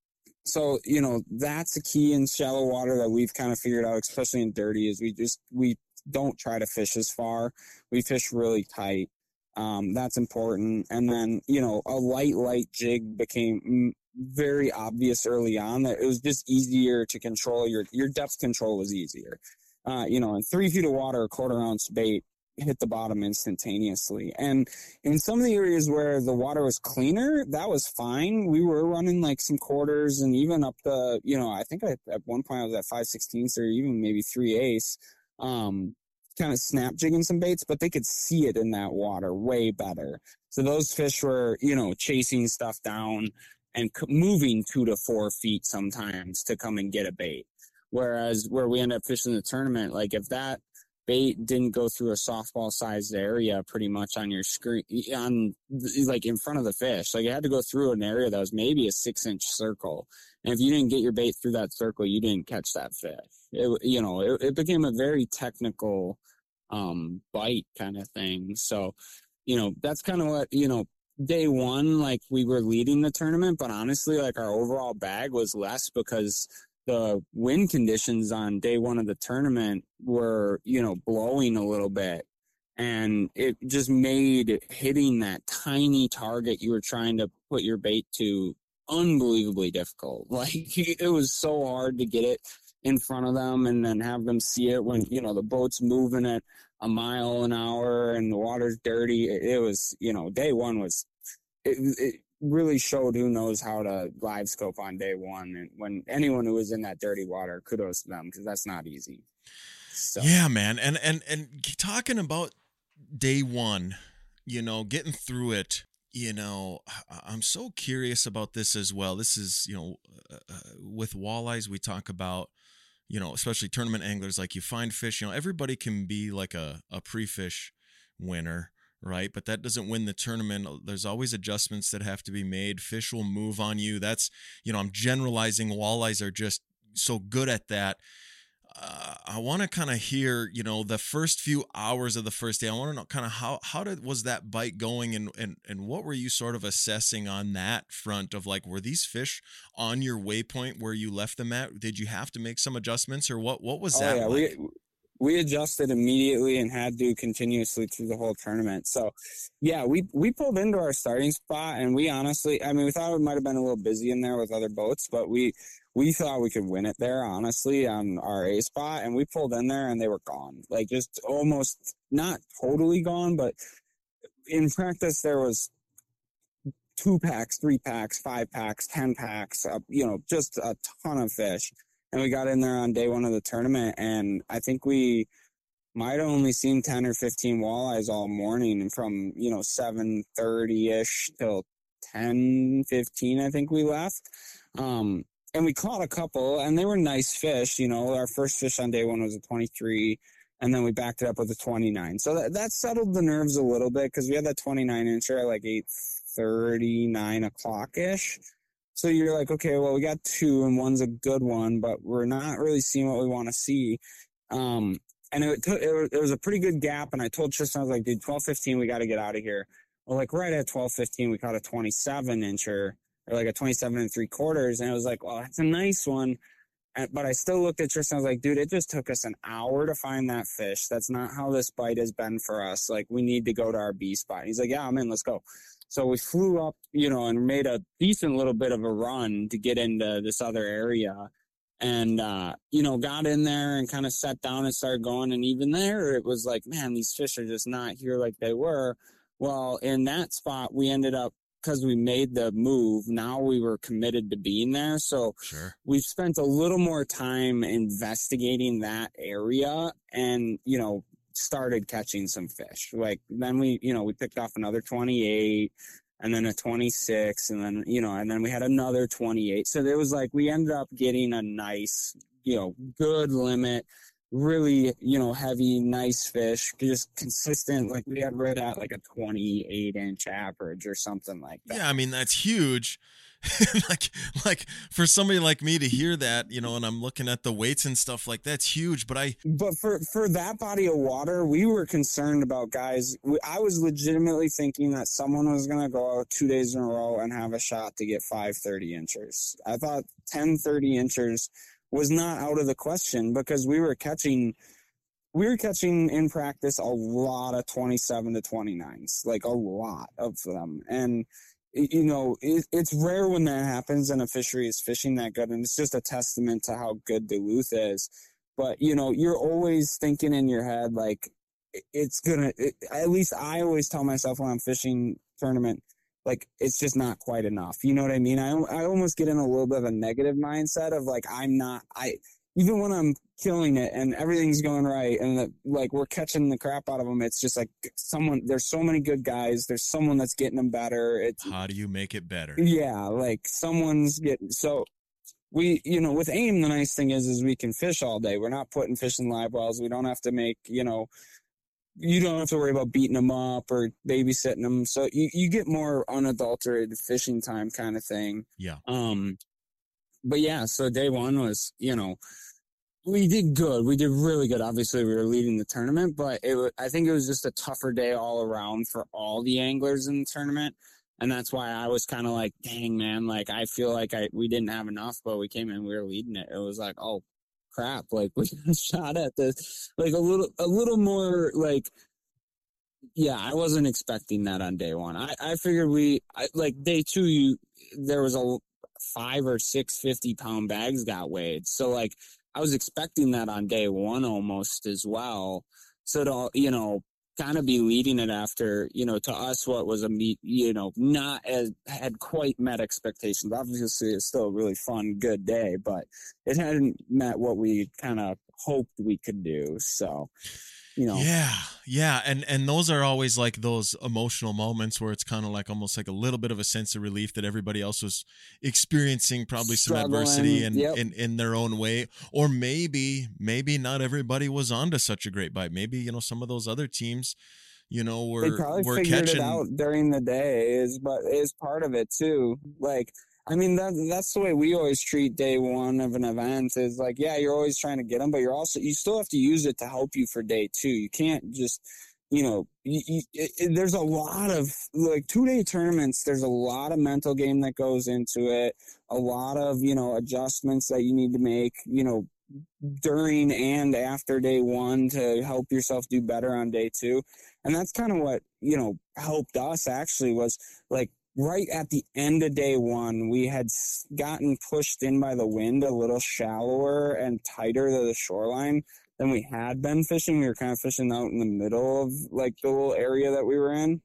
so, you know, that's a key in shallow water that we've kind of figured out, especially in dirty, is we just, we don't try to fish as far. We fish really tight. Um, that's important. And then, you know, a light, light jig became very obvious early on that it was just easier to control. Your, your depth control was easier. Uh, you know, in three feet of water, a quarter ounce bait hit the bottom instantaneously. And in some of the areas where the water was cleaner, that was fine. We were running like some quarters and even up to, you know, I think I, at one point I was at five sixteenths or even maybe three eighths. Um, kind of snap jigging some baits, but they could see it in that water way better. So those fish were, you know, chasing stuff down and moving two to four feet sometimes to come and get a bait. Whereas where we end up fishing the tournament, like if that bait didn't go through a softball sized area pretty much on your screen, on like in front of the fish, like it had to go through an area that was maybe a six inch circle. And if you didn't get your bait through that circle, you didn't catch that fish. It, you know, it, it became a very technical um, bite kind of thing. So, you know, that's kind of what, you know, day one, like we were leading the tournament, but honestly, like our overall bag was less because the wind conditions on day one of the tournament were, you know, blowing a little bit. And it just made hitting that tiny target you were trying to put your bait to unbelievably difficult. Like it was so hard to get it in front of them and then have them see it when, you know, the boat's moving at a mile an hour and the water's dirty. It, it was, you know, day one was, it, it really showed who knows how to live scope on day one. And when anyone who was in that dirty water, kudos to them, because that's not easy. So. Yeah, man. And, and, and talking about day one, you know, getting through it, you know, I'm so curious about this as well. This is, you know, uh, with walleyes, we talk about, you know, especially tournament anglers, like you find fish, you know, everybody can be like a, a pre-fish winner, right? But that doesn't win the tournament. There's always adjustments that have to be made. Fish will move on you. That's, you know, I'm generalizing. Walleyes are just so good at that. uh, I want to kind of hear, you know, the first few hours of the first day. I want to know kind of how how did was that bite going, and and and what were you sort of assessing on that front of like, were these fish on your waypoint where you left them at? Did you have to make some adjustments, or what what was Oh that yeah, like? we we adjusted immediately and had to continuously through the whole tournament. So yeah, we we pulled into our starting spot, and we honestly, I mean, we thought it might have been a little busy in there with other boats, but we we thought we could win it there, honestly, on our A spot, and we pulled in there and they were gone. Like, just almost not totally gone, but in practice there was two packs, three packs, five packs, ten packs, uh, you know, just a ton of fish. And we got in there on day one of the tournament, and I think we might have only seen ten or fifteen walleyes all morning from, you know, seven thirty-ish till ten fifteen, I think we left. Um, and we caught a couple, and they were nice fish. You know, our first fish on day one was a twenty-three, and then we backed it up with a twenty-nine. So that, that settled the nerves a little bit, because we had that twenty-nine incher at like eight thirty, nine o'clock-ish. So you're like, okay, well, we got two, and one's a good one, but we're not really seeing what we want to see. Um, and it, took, it, was, it was a pretty good gap, and I told Tristan, I was like, dude, twelve fifteen, we got to get out of here. Well, like right at twelve fifteen, we caught a twenty-seven incher, or like a twenty-seven and three quarters, and it was like, well, that's a nice one. And, but I still looked at Tristan, I was like, dude, it just took us an hour to find that fish. That's not how this bite has been for us. Like, we need to go to our B spot. He's like, yeah, I'm in, let's go. So we flew up, you know, and made a decent little bit of a run to get into this other area, and, uh, you know, got in there and kind of sat down and started going. And even there, it was like, man, these fish are just not here like they were. Well, in that spot, we ended up, because we made the move, now we were committed to being there. So Sure. we've spent a little more time investigating that area, and, you know, started catching some fish. Like, then we, you know, we picked off another twenty-eight, and then a twenty-six, and then, you know, and then we had another twenty-eight. So there was like, we ended up getting a nice, you know, good limit, really, you know, heavy, nice fish, just consistent. Like, we had right at like a twenty-eight inch average or something like that. Yeah, I mean, that's huge. like like for somebody like me to hear that, you know, and I'm looking at the weights and stuff, like, that's huge. But I But for, for that body of water, we were concerned about guys. We, I was legitimately thinking that someone was going to go out two days in a row and have a shot to get five thirty inchers. I thought ten thirty inchers was not out of the question, because we were catching, we were catching in practice a lot of twenty-seven to twenty-nines, like a lot of them. And, you know, it, it's rare when that happens and a fishery is fishing that good, and it's just a testament to how good Duluth is. But, you know, you're always thinking in your head, like, it's gonna, it, at least I always tell myself when I'm fishing tournament, like, it's just not quite enough. You know what I mean? I, I almost get in a little bit of a negative mindset of like, I'm not, I, even when I'm killing it and everything's going right, and the, like, we're catching the crap out of them, it's just like someone, there's so many good guys, there's someone that's getting them better. It's, how do you make it better? yeah, like someone's getting, so we, you know, with AIM, the nice thing is, is we can fish all day. We're not putting fish in live wells. We don't have to make, you know, you don't have to worry about beating them up or babysitting them. So you, you get more unadulterated fishing time kind of thing. Yeah. Um, but yeah, so day one was, you know, we did good. We did really good. Obviously, we were leading the tournament, but it was, I think it was just a tougher day all around for all the anglers in the tournament. And that's why I was kind of like, dang, man, like, I feel like I we didn't have enough, but we came in, we were leading it. It was like, oh, crap. Like, we got a shot at this. Like, a little, a little more, like, yeah, I wasn't expecting that on day one. I, I figured we, I, like, day two, you there was a five or six fifty pound bags got weighed. So, like, I was expecting that on day one almost as well. So to, you know, kind of be leading it after, you know, to us, what was a meet, you know, not as had quite met expectations. Obviously, it's still a really fun, good day, but it hadn't met what we kind of hoped we could do. So, you know. Yeah, yeah, and and those are always like those emotional moments where it's kind of like almost like a little bit of a sense of relief that everybody else was experiencing probably some Struggling, adversity in, yep. in in their own way, or maybe maybe not everybody was onto such a great bite. Maybe, you know, some of those other teams, you know, They were probably were figured catching it out during the day, is but is part of it too. Like, I mean, that that's the way we always treat day one of an event is like, yeah, you're always trying to get them, but you're also, you still have to use it to help you for day two. You can't just, you know, you, you, it, there's a lot of like two day tournaments. There's a lot of mental game that goes into it. A lot of, you know, adjustments that you need to make, you know, during and after day one to help yourself do better on day two. And that's kind of what, you know, helped us actually was like, right at the end of day one, we had gotten pushed in by the wind a little shallower and tighter to the shoreline than we had been fishing. We were kind of fishing out in the middle of like the little area that we were in.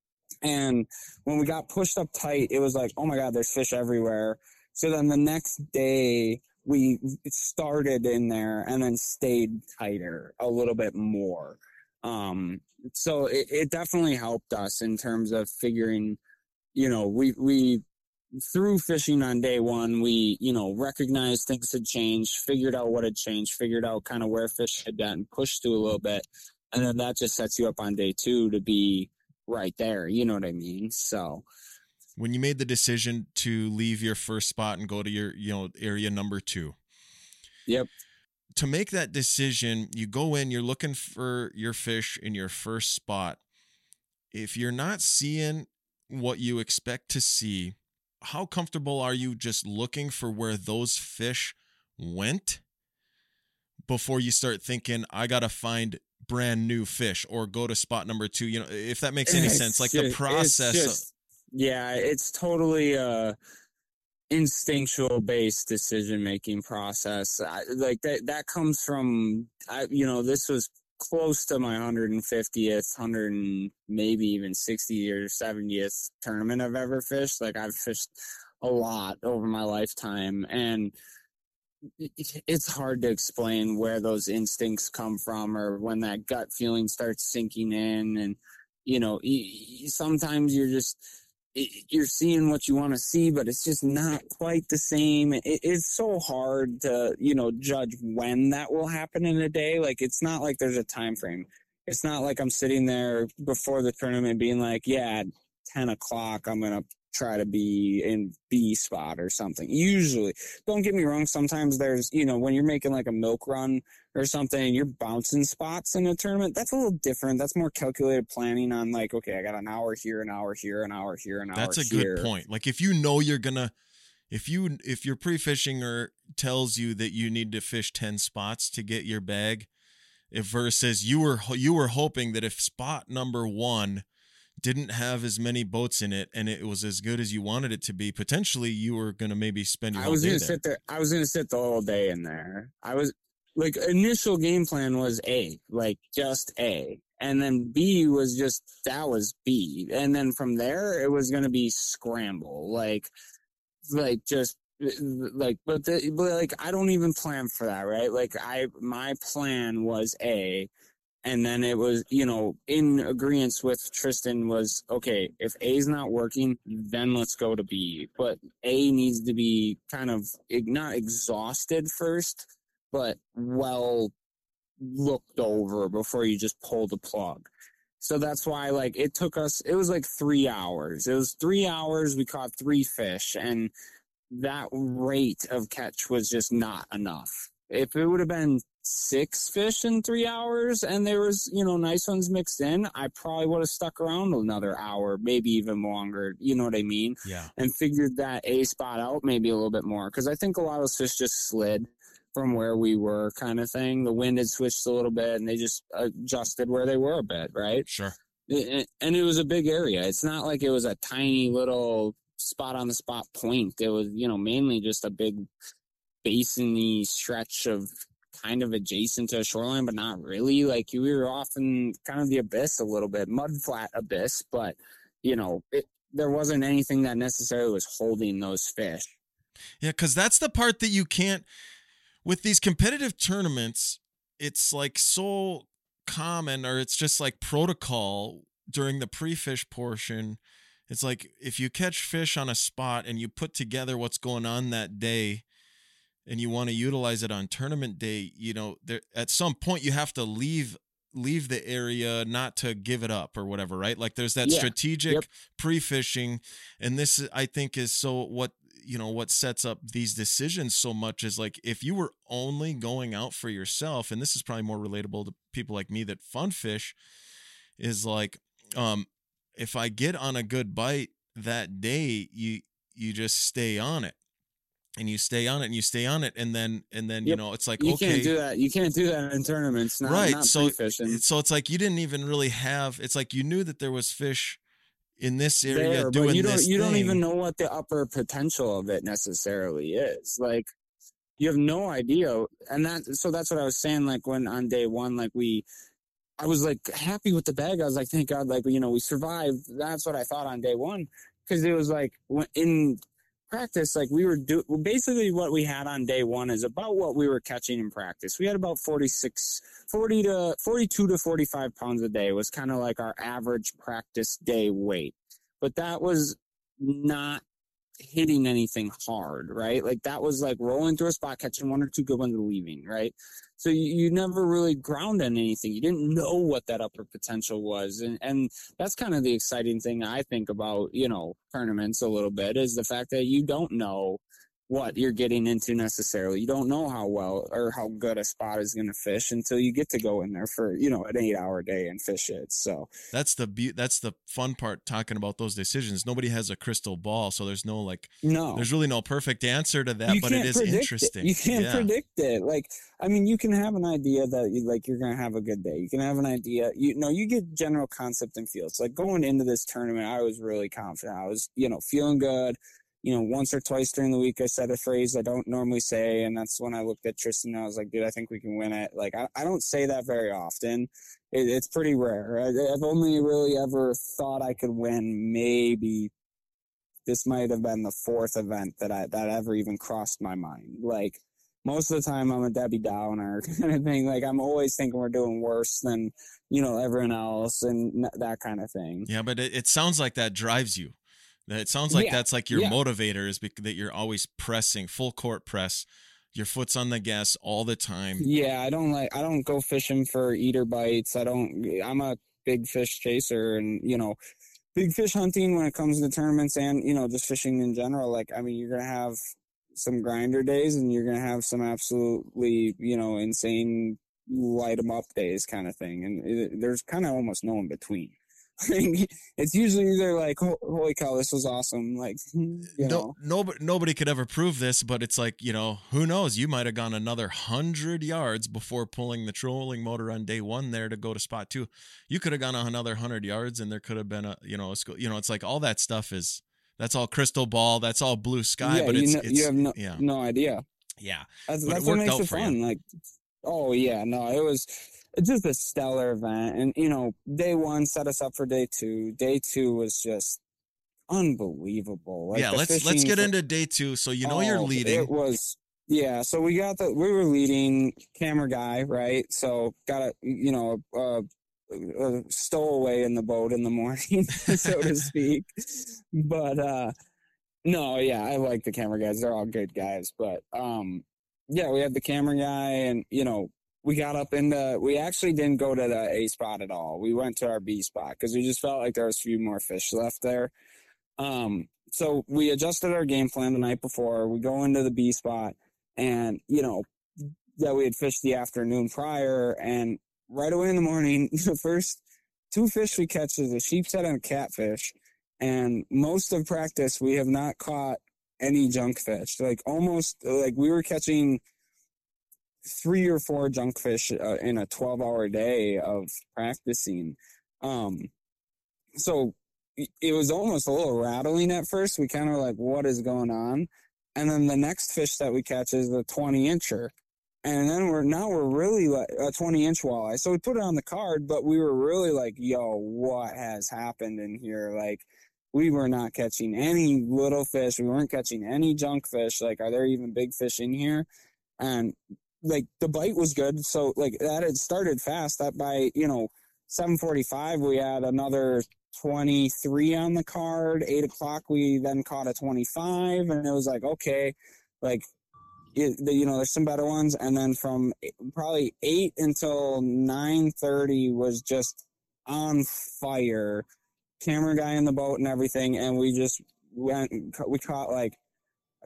And when we got pushed up tight, it was like, oh my God, there's fish everywhere. So then the next day we started in there and then stayed tighter a little bit more. Um, so it, it definitely helped us in terms of figuring, you know, we, we, through fishing on day one, we, you know, recognized things had changed, figured out what had changed, figured out kind of where fish had gotten pushed to a little bit. And then that just sets you up on day two to be right there. You know what I mean? So when you made the decision to leave your first spot and go to your, you know, area number two. Yep. To make that decision, you go in, you're looking for your fish in your first spot. If you're not seeing what you expect to see, how comfortable are you just looking for where those fish went before you start thinking, I got to find brand new fish or go to spot number two? You know, if that makes any it's sense, like just, the process. It's just, yeah, it's totally a instinctual based decision making process. I, like that, that comes from, I, you know, this was close to my one hundred fiftieth, one hundred, maybe even sixty or seventieth tournament I've ever fished. Like I've fished a lot over my lifetime, and it's hard to explain where those instincts come from or when that gut feeling starts sinking in. And, you know, sometimes you're just, you're seeing what you want to see, but it's just not quite the same. It, it's so hard to, you know, judge when that will happen in a day. Like, it's not like there's a time frame. It's not like I'm sitting there before the tournament being like, yeah, at ten o'clock, I'm going to try to be in B spot or something. Usually, don't get me wrong, sometimes there's, you know, when you're making like a milk run or something and you're bouncing spots in a tournament, that's a little different. That's more calculated planning on like, okay, I got an hour here, an hour here, an hour here, an hour here. That's a good point. Like if you know you're gonna, if you if your pre-fishing or tells you that you need to fish ten spots to get your bag, if versus you were you were hoping that if spot number one didn't have as many boats in it and it was as good as you wanted it to be, potentially you were going to maybe spend your I whole was day gonna there. sit there. I was going to sit the whole day in there. I was like, initial game plan was A, like just A. And then B was just, that was B. And then from there, it was going to be scramble. Like, like just like, but, the, but like, I don't even plan for that, right? Like I, my plan was A. And then it was, you know, in agreement with Tristan was, okay, if A's not working, then let's go to B. But A needs to be kind of not exhausted first, but well looked over before you just pull the plug. So that's why, like, it took us, it was like three hours. It was three hours. We caught three fish, and that rate of catch was just not enough. If it would have been six fish in three hours and there was, you know, nice ones mixed in, I probably would have stuck around another hour, maybe even longer. You know what I mean? Yeah. And figured that A spot out maybe a little bit more. Cause I think a lot of those fish just slid from where we were kind of thing. The wind had switched a little bit and they just adjusted where they were a bit. Right. Sure. And it was a big area. It's not like it was a tiny little spot on the spot point. It was, you know, mainly just a big basin-y stretch of kind of adjacent to a shoreline, but not really. Like we were off in kind of the abyss a little bit, mud flat abyss, but you know, it, there wasn't anything that necessarily was holding those fish. Yeah, because that's the part that you can't, with these competitive tournaments, it's like so common, or it's just like protocol during the pre-fish portion. It's like if you catch fish on a spot and you put together what's going on that day, and you want to utilize it on tournament day, you know, there at some point you have to leave leave the area, not to give it up or whatever, right? Like there's that yeah. strategic yep. pre-fishing, and this I think is so what you know, what sets up these decisions so much is like, if you were only going out for yourself, and this is probably more relatable to people like me that fun fish, is like, um, if I get on a good bite that day, you, you just stay on it. And you stay on it and you stay on it. And then, and then, yep. you know, it's like, you okay. You can't do that. You can't do that in tournaments. Not, right. Not so, fishing. so it's like, you didn't even really have, it's like, you knew that there was fish in this area there, doing but you don't, this You thing. don't even know what the upper potential of it necessarily is. Like, you have no idea. And that, so that's what I was saying. Like when on day one, like we, I was like happy with the bag. I was like, thank God, like, you know, we survived. That's what I thought on day one. Cause it was like in practice, like we were do basically what we had on day one is about what we were catching in practice. We had about forty-six, forty to forty-two to forty-five pounds a day was kind of like our average practice day weight. But that was not hitting anything hard, right? Like that was like rolling through a spot, catching one or two good ones and leaving, right? So you, you never really ground on anything. You didn't know what that upper potential was. And, and that's kind of the exciting thing I think about, you know, tournaments a little bit is the fact that you don't know what you're getting into necessarily. You don't know how well or how good a spot is going to fish until you get to go in there for, you know, an eight hour day and fish it. So that's the be- that's the fun part talking about those decisions. Nobody has a crystal ball. So there's no like, no, there's really no perfect answer to that, you but it is interesting. It. You can't yeah. predict it. Like, I mean, you can have an idea that you like, you're going to have a good day. You can have an idea, you know, you get general concept and feels like going into this tournament. I was really confident. I was, you know, feeling good. You know, once or twice during the week, I said a phrase I don't normally say. And that's when I looked at Tristan and I was like, dude, I think we can win it. Like, I, I don't say that very often. It, it's pretty rare. I, I've only really ever thought I could win. Maybe this might have been the fourth event that I, that ever even crossed my mind. Like, most of the time I'm a Debbie Downer kind of thing. Like, I'm always thinking we're doing worse than, you know, everyone else and that kind of thing. Yeah. But it, it sounds like that drives you. It sounds like yeah, that's like your yeah. motivator is because that you're always pressing full court press. Your foot's on the gas all the time. Yeah, I don't like. I don't go fishing for eater bites. I don't. I'm a big fish chaser, and you know, big fish hunting when it comes to tournaments, and you know, just fishing in general. Like, I mean, you're gonna have some grinder days, and you're gonna have some absolutely, you know, insane light 'em up days, kind of thing. And it, there's kind of almost no in between. It's usually either like, holy cow, this was awesome. Like, you know. No, nobody, nobody could ever prove this, but it's like, you know, who knows? You might have gone another hundred yards before pulling the trolling motor on day one there to go to spot two. You could have gone another hundred yards and there could have been a, you know, a school, you know, it's like all that stuff is, that's all crystal ball. That's all blue sky, yeah, but you it's, know, it's, you have no, yeah. no idea. Yeah. That's, but that's it what worked makes out it for fun. you. Like, oh yeah, no, it was, it's just a stellar event. And, you know, day one set us up for day two. Day two was just unbelievable. Like yeah, let's let's get for, into day two. So you know oh, you're leading. It was yeah. So we got the we were leading camera guy, right? So got a you know a, a stowaway in the boat in the morning, so to speak. But uh no, yeah, I like the camera guys. They're all good guys. But um yeah, we had the camera guy, and you know. We got up into, we actually didn't go to the A spot at all. We went to our B spot because we just felt like there was a few more fish left there. Um, so we adjusted our game plan the night before. We go into the B spot and, you know, that we had fished the afternoon prior, and right away in the morning, the first two fish we catch is a sheep's head and a catfish. And most of practice, we have not caught any junk fish. Like almost, like we were catching three or four junk fish uh, in a twelve hour day of practicing. Um, so it was almost a little rattling at first. We kind of were like, what is going on? And then the next fish that we catch is the twenty incher. And then we're, now we're really like a twenty inch walleye. So we put it on the card, but we were really like, yo, what has happened in here? Like, we were not catching any little fish. We weren't catching any junk fish. Like, are there even big fish in here? And like the bite was good. So like that had started fast. That by, you know, seven forty-five, we had another twenty-three on the card. Eight o'clock, we then caught a twenty-five, and it was like, okay, like, it, the, you know, there's some better ones. And then from probably eight until nine thirty was just on fire. Camera guy in the boat and everything. And we just went, we caught like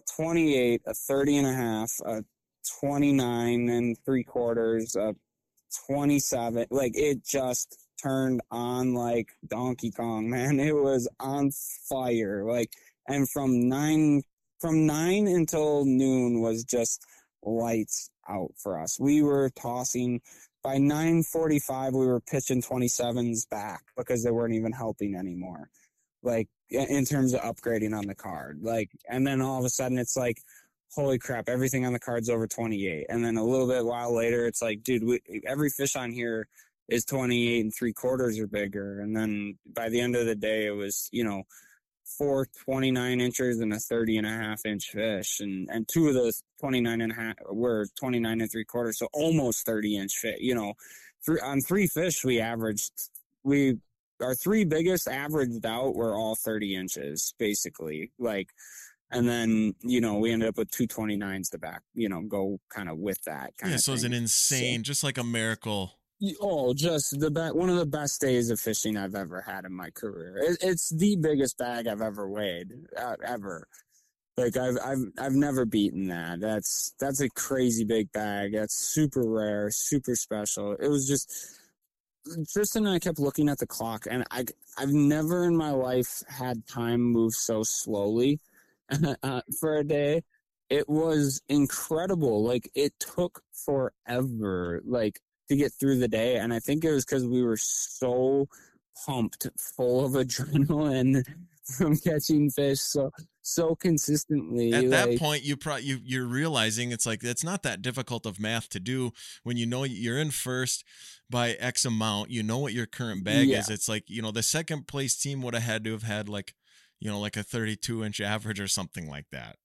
twenty-eight, a thirty and a half, a twenty-nine and three quarters, a twenty-seven. Like, it just turned on like Donkey Kong, man. It was on fire. Like, and from nine, from nine until noon was just lights out for us. We were tossing by nine forty-five. We were pitching twenty-sevens back because they weren't even helping anymore. Like, in terms of upgrading on the card. Like, and then all of a sudden it's like, holy crap, everything on the card's over twenty-eight. And then a little bit while later, it's like, dude, we, every fish on here is twenty-eight and three quarters or bigger. And then by the end of the day, it was, you know, four twenty-nine inchers and a thirty and a half inch fish. And, and two of those twenty-nine and a half were twenty-nine and three quarters. So almost thirty inch fish, you know, three, on three fish, we averaged, we, our three biggest averaged out were all thirty inches, basically. Like, and then, you know, we ended up with two twenty-nines to back, you know, go kind of with that kind yeah, of so thing. it's an insane, so, just like a miracle. Oh, just the be- one of the best days of fishing I've ever had in my career. It, it's the biggest bag I've ever weighed, uh, ever. Like, I've, I've, I've never beaten that. That's, that's a crazy big bag. That's super rare, super special. It was just, Tristan and I kept looking at the clock, and I, I've never in my life had time move so slowly uh, for a day. It was incredible. Like, it took forever, like, to get through the day. And I think it was because we were so pumped, full of adrenaline from catching fish so so consistently. At that like, point, you pro- you you're realizing it's like it's not that difficult of math to do when you know you're in first by X amount. You know what your current bag yeah. is. It's like, you know, the second place team would have had to have had like, you know, like a thirty-two inch average or something like that.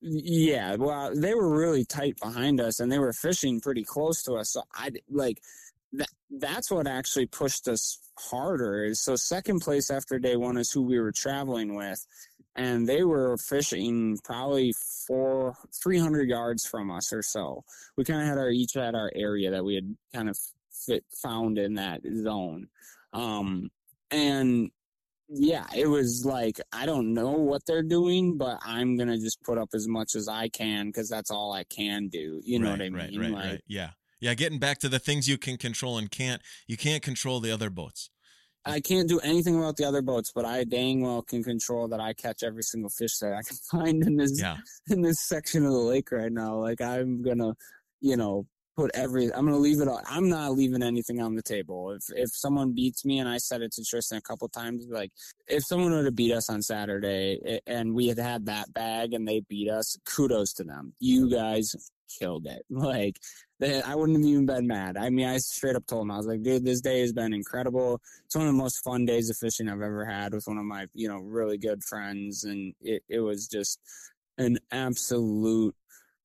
Yeah, well, they were really tight behind us, and they were fishing pretty close to us. So I like that. That's what actually pushed us harder. Is so second place after day one is who we were traveling with, and they were fishing probably four, three hundred yards from us or so. We kind of had our each had our area that we had kind of fit, found in that zone, um, and. Yeah, it was like, I don't know what they're doing, but I'm going to just put up as much as I can because that's all I can do. You know right, what I mean? Right, right, like, right. Yeah. Yeah, getting back to the things you can control and can't. You can't control the other boats. I can't do anything about the other boats, but I dang well can control that I catch every single fish that I can find in this yeah. in this section of the lake right now. Like, I'm going to, you know, put every, I'm going to leave it on. I'm not leaving anything on the table. If if someone beats me, and I said it to Tristan a couple times, like, if someone would have beat us on Saturday and we had had that bag and they beat us, kudos to them. You guys killed it. Like, they, I wouldn't have even been mad. I mean, I straight up told him, I was like, dude, this day has been incredible. It's one of the most fun days of fishing I've ever had with one of my, you know, really good friends. And it, it was just an absolute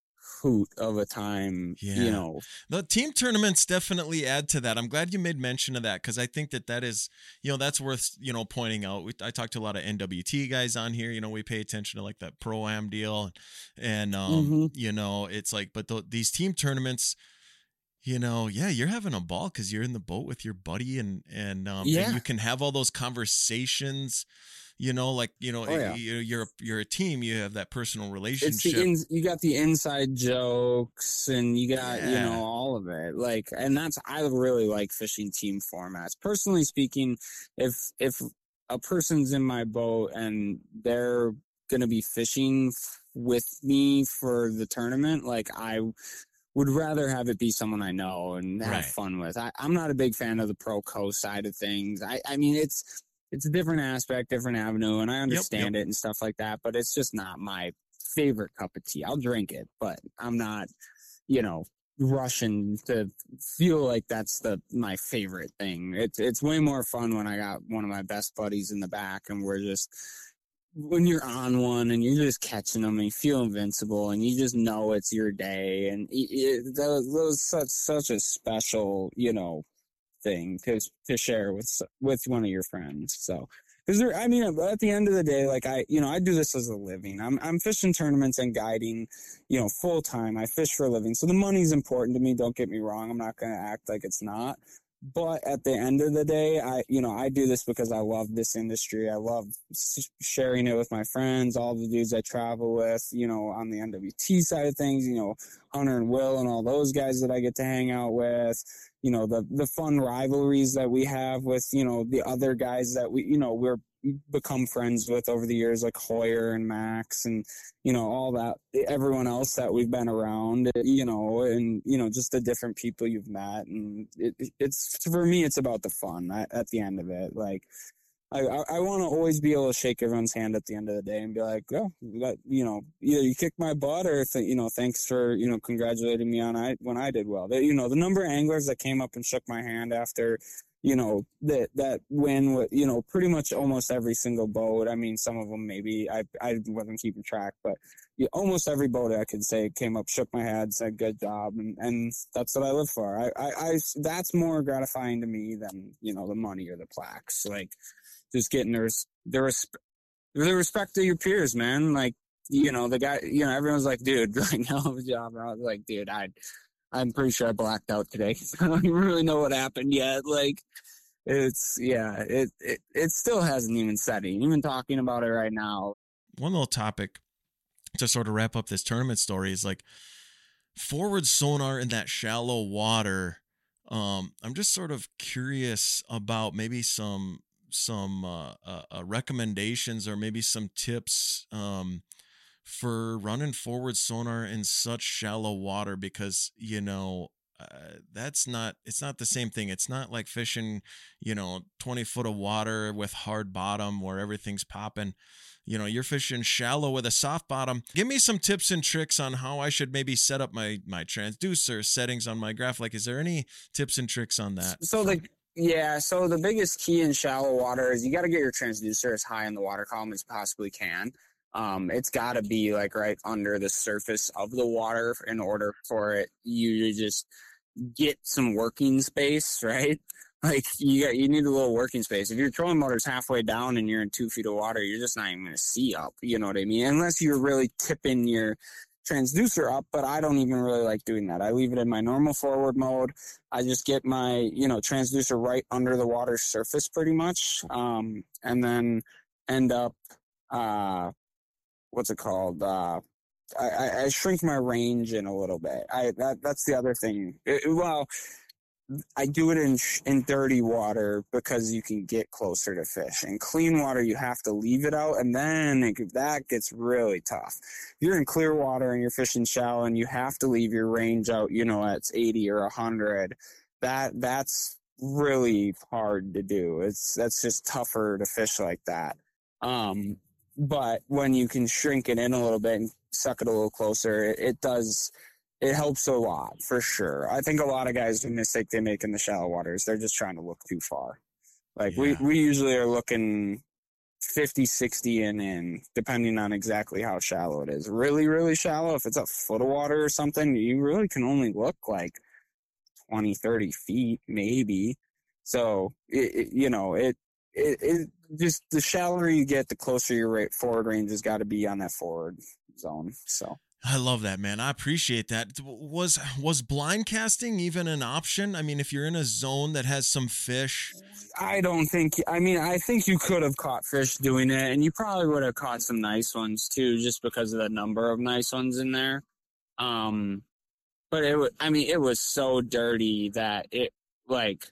hoot of a time. Yeah. You know, the team tournaments definitely add to that. I'm glad you made mention of that, because I think that that is, you know, that's worth, you know, pointing out. We, I talked to a lot of N W T guys on here. You know, we pay attention to like that Pro-Am deal, and um, mm-hmm. you know, it's like, but th- these team tournaments, you know, yeah, you're having a ball because you're in the boat with your buddy, and and um, yeah. and you can have all those conversations. You know, like, you know, oh, yeah. you're, you're, you're a team, you have that personal relationship. It's the in, you got the inside jokes, and you got, yeah. you know, all of it. Like, and that's, I really like fishing team formats. Personally speaking, if, if a person's in my boat and they're going to be fishing with me for the tournament, like, I would rather have it be someone I know and have right. fun with. I, I'm not a big fan of the pro co side of things. I, I mean, it's, It's a different aspect, different avenue, and I understand yep, yep. it and stuff like that, but it's just not my favorite cup of tea. I'll drink it, but I'm not, you know, rushing to feel like that's the my favorite thing. It's it's way more fun when I got one of my best buddies in the back, and we're just, when you're on one and you're just catching them and you feel invincible and you just know it's your day, and it, it, that was, that was such such a special, you know, thing to to share with with one of your friends. So, because there, I mean, at the end of the day, like, I, you know, I do this as a living. I'm I'm fishing tournaments and guiding, you know, full time. I fish for a living, so the money's important to me. Don't get me wrong. I'm not going to act like it's not. But at the end of the day, I, you know, I do this because I love this industry. I love sharing it with my friends, all the dudes I travel with, you know, on the N W T side of things, you know, Hunter and Will and all those guys that I get to hang out with, you know, the, the fun rivalries that we have with, you know, the other guys that we, you know, we're become friends with over the years, like Hoyer and Max and, you know, all that, everyone else that we've been around, you know, and, you know, just the different people you've met. And it, it's, for me, it's about the fun at, at the end of it. Like, I, I, I want to always be able to shake everyone's hand at the end of the day and be like, oh, you know, either you kicked my butt or, th- you know, thanks for, you know, congratulating me on I when I did well. They, you know, the number of anglers that came up and shook my hand after, you know, that, that win with, you know, pretty much almost every single boat. I mean, some of them maybe I, I wasn't keeping track, but yeah, almost every boat I could say came up, shook my head, said good job. And, and that's what I live for. I, I, I, that's more gratifying to me than, you know, the money or the plaques. Like, just getting the, the, resp- the respect of your peers, man. Like, you know, the guy, you know, everyone's like, dude, like, hell of a job. And I was like, dude, I, I'm pretty sure I blacked out today. I don't even really know what happened yet. Like, it's, yeah, it, it, it still hasn't even set in. Even talking about it right now. One little topic to sort of wrap up this tournament story is like forward sonar in that shallow water. Um, I'm just sort of curious about maybe some, some uh, uh, uh, recommendations or maybe some tips um, for running forward sonar in such shallow water, because, you know, uh, that's not, it's not the same thing. It's not like fishing, you know, twenty foot of water with hard bottom where everything's popping. You know, you're fishing shallow with a soft bottom. Give me some tips and tricks on how I should maybe set up my, my transducer settings on my graph. Like, is there any tips and tricks on that? So like, yeah, so the biggest key in shallow water is you got to get your transducer as high in the water column as possibly can. Um, it's got to be like right under the surface of the water in order for it you to just get some working space, right? Like you got, you need a little working space. If your trolling motor's halfway down and you're in two feet of water, you're just not even going to see up. You know what I mean? Unless you're really tipping your transducer up, but I don't even really like doing that. I leave it in my normal forward mode. I just get my, you know, transducer right under the water surface pretty much. Um, and then end up, uh, what's it called? Uh, I, I shrink my range in a little bit. I, that, that's the other thing. It, well, I do it in in dirty water because you can get closer to fish. In clean water, you have to leave it out, and then it, that gets really tough. If you're in clear water and you're fishing shallow and you have to leave your range out, you know, at eighty or one hundred, that that's really hard to do. It's that's just tougher to fish like that. Um, but when you can shrink it in a little bit and suck it a little closer, it, it does... It helps a lot, for sure. I think a lot of guys, the mistake they make in the shallow waters, they're just trying to look too far. Like, yeah. we, we usually are looking fifty, sixty and in, depending on exactly how shallow it is. Really, really shallow, if it's a foot of water or something, you really can only look like twenty, thirty feet, maybe. So, it, it, you know, it, it, it just, the shallower you get, the closer your rate, forward range has got to be on that forward zone, so... I love that, man. I appreciate that. Was was blind casting even an option? I mean, if you're in a zone that has some fish. I don't think, I mean, I think you could have caught fish doing it, and you probably would have caught some nice ones too, just because of the number of nice ones in there. Um, but it was, I mean, it was so dirty that it, like,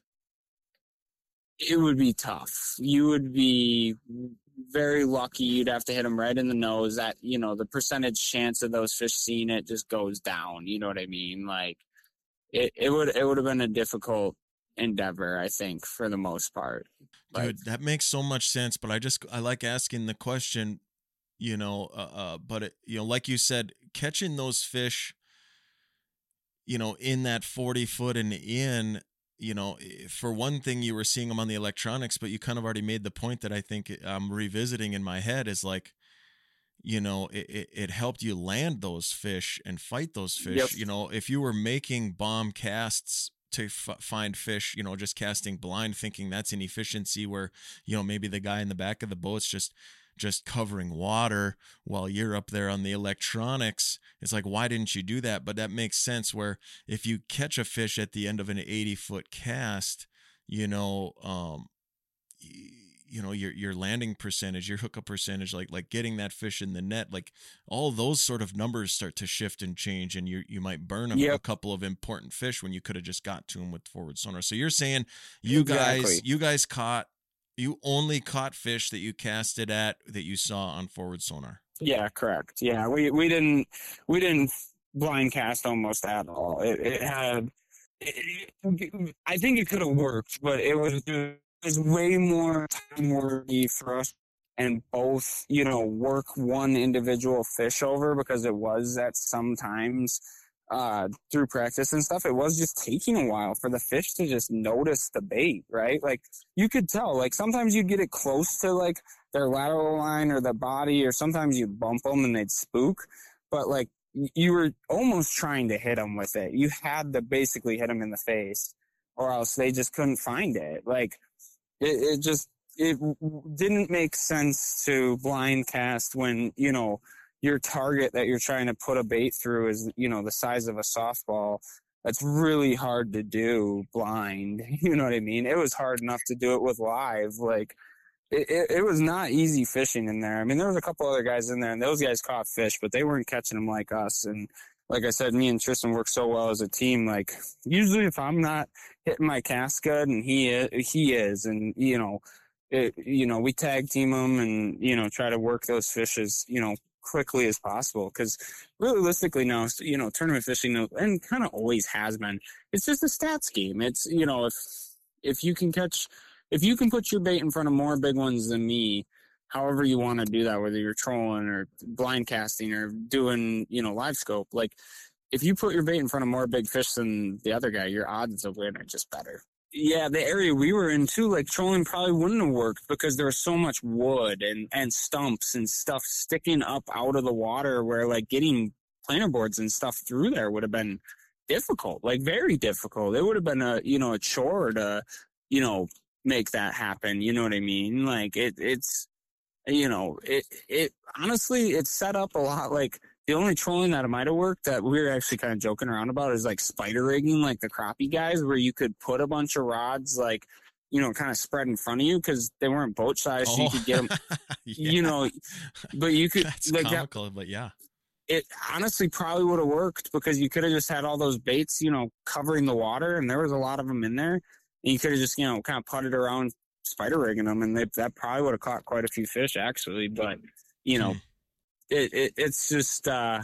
it would be tough. You would be very lucky. You'd have to hit them right in the nose. That, you know, the percentage chance of those fish seeing it just goes down. You know what I mean? Like it, it would, it would have been a difficult endeavor, I think, for the most part. But, dude, that makes so much sense. But I just, I like asking the question, you know, uh, uh but it, you know, like you said, catching those fish, you know, in that forty foot and in, you know, for one thing, you were seeing them on the electronics, but you kind of already made the point that I think I'm revisiting in my head is like, you know, it, it, it helped you land those fish and fight those fish. Yep. You know, if you were making bomb casts to f- find fish, you know, just casting blind, thinking that's an efficiency where, you know, maybe the guy in the back of the boat's just just covering water while you're up there on the electronics. It's like, why didn't you do that? But that makes sense where if you catch a fish at the end of an eighty foot cast, you know, um, you know, your your landing percentage, your hookup percentage, like like getting that fish in the net, like all those sort of numbers start to shift and change, and you you might burn a, Yep. a couple of important fish when you could have just got to them with forward sonar. So you're saying you Exactly. guys you guys caught you only caught fish that you casted at that you saw on forward sonar. Yeah, correct. Yeah, we we didn't we didn't blind cast almost at all. It, it had, it, it, I think it could have worked, but it was it was way more time worthy for us and both, you know, work one individual fish over, because it was at sometimes uh through practice and stuff, it was just taking a while for the fish to just notice the bait, right? Like you could tell, like sometimes you'd get it close to like their lateral line or the body, or sometimes you bump them and they'd spook, but like you were almost trying to hit them with it. You had to basically hit them in the face, or else they just couldn't find it. Like it, it just it didn't make sense to blind cast when, you know, your target that you're trying to put a bait through is, you know, the size of a softball. That's really hard to do blind. You know what I mean? It was hard enough to do it with live. Like it, it, it was not easy fishing in there. I mean, there was a couple other guys in there, and those guys caught fish, but they weren't catching them like us. And like I said, me and Tristan work so well as a team. Like usually if I'm not hitting my cast good, and he is, he is, and you know, it, you know, we tag team them and, you know, try to work those fish as, you know, quickly as possible, because realistically now, you know, tournament fishing, and kind of always has been, it's just a stats game. It's, you know, if if you can catch, if you can put your bait in front of more big ones than me, however you want to do that, whether you're trolling or blind casting or doing, you know, live scope, like if you put your bait in front of more big fish than the other guy, your odds of winning are just better. Yeah, the area we were in too, like trolling probably wouldn't have worked, because there was so much wood and, and stumps and stuff sticking up out of the water, where like getting planer boards and stuff through there would have been difficult, like very difficult. It would have been a, you know, a chore to, you know, make that happen. You know what I mean? Like it, it's, you know, it, it honestly, it's set up a lot like, the only trolling that it might have worked that we were actually kind of joking around about is like spider rigging, like the crappie guys, where you could put a bunch of rods, like, you know, kind of spread in front of you, because they weren't boat size. So Oh. you could get them, Yeah. you know, but you could, That's like comical, that, but yeah. it honestly probably would have worked, because you could have just had all those baits, you know, covering the water, and there was a lot of them in there, and you could have just, you know, kind of putted around spider rigging them, and they, that probably would have caught quite a few fish actually. But, you know, Hmm. it, it it's just, uh,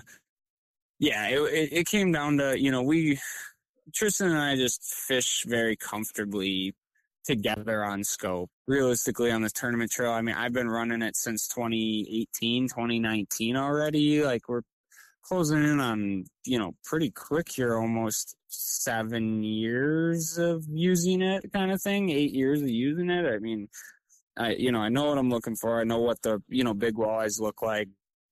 yeah, it, it it came down to, you know, we, Tristan and I just fish very comfortably together on scope. Realistically, on the tournament trail, I mean, I've been running it since twenty eighteen, twenty nineteen already. Like we're closing in on, you know, pretty quick here, almost seven years of using it kind of thing, eight years of using it. I mean, I, you know, I know what I'm looking for. I know what the, you know, big walleyes look like,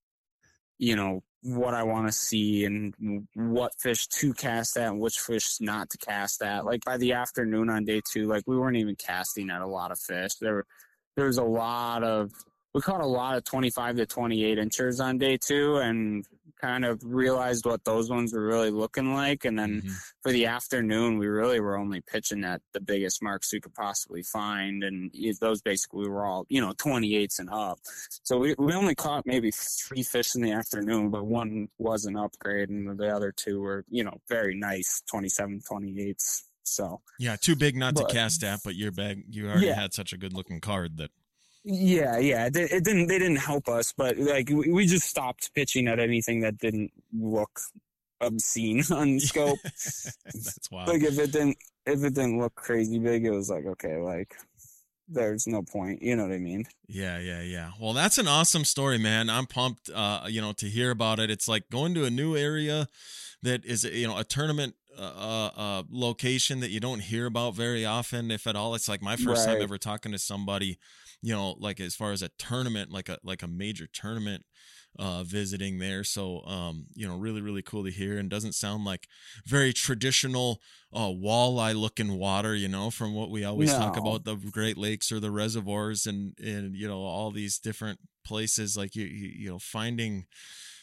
you know, what I want to see and what fish to cast at and which fish not to cast at. Like by the afternoon on day two, like we weren't even casting at a lot of fish. There were, there was a lot of, we caught a lot of twenty-five to twenty-eight inchers on day two, and kind of realized what those ones were really looking like. And then Mhm. for the afternoon, we really were only pitching at the biggest marks we could possibly find. And those basically were all, you know, twenty-eights and up. So we, we only caught maybe three fish in the afternoon, but one was an upgrade, and the other two were, you know, very nice twenty-seven, twenty-eights. So Yeah, too big not But- to cast at, but your bag, you already Yeah. had such a good looking card that. yeah, yeah, it, it didn't, they didn't help us, but like we, we just stopped pitching at anything that didn't look obscene on scope. That's wild. Like if it didn't, if it didn't look crazy big, it was like, okay, like there's no point. You know what I mean? Yeah, yeah, yeah. Well, that's an awesome story, man. I'm pumped, uh, you know, to hear about it. It's like going to a new area that is, you know, a tournament uh, uh, location that you don't hear about very often, if at all. It's like my first time Right. ever talking to somebody, you know, like as far as a tournament, like a like a major tournament uh visiting there. So um you know, really really cool to hear, and doesn't sound like very traditional uh walleye looking water, you know, from what we always talk No. about, the Great Lakes or the reservoirs and and you know, all these different places. Like you you, you know, finding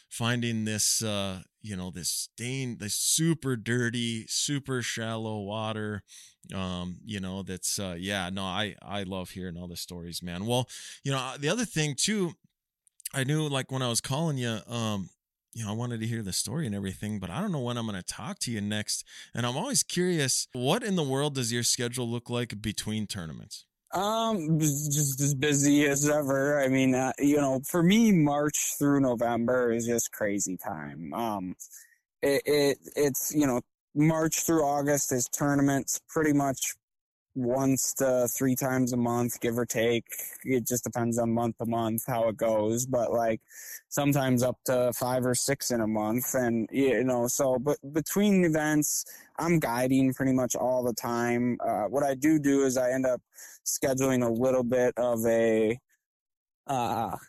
finding this, uh, you know, this stain, this super dirty, super shallow water. Um, you know, that's, uh, yeah, no, I, I love hearing all the stories, man. Well, you know, the other thing too, I knew like when I was calling you, um, you know, I wanted to hear the story and everything, but I don't know when I'm going to talk to you next. And I'm always curious, what in the world does your schedule look like between tournaments? Um, just as busy as ever. I mean, uh, you know, for me, March through November is just crazy time. Um, it, it it's, you know, March through August is tournaments pretty much once to three times a month, give or take. It just depends on month to month how it goes, but like sometimes up to five or six in a month. And, you know, so, but between events, I'm guiding pretty much all the time. Uh, what I do do is I end up scheduling a little bit of a, uh,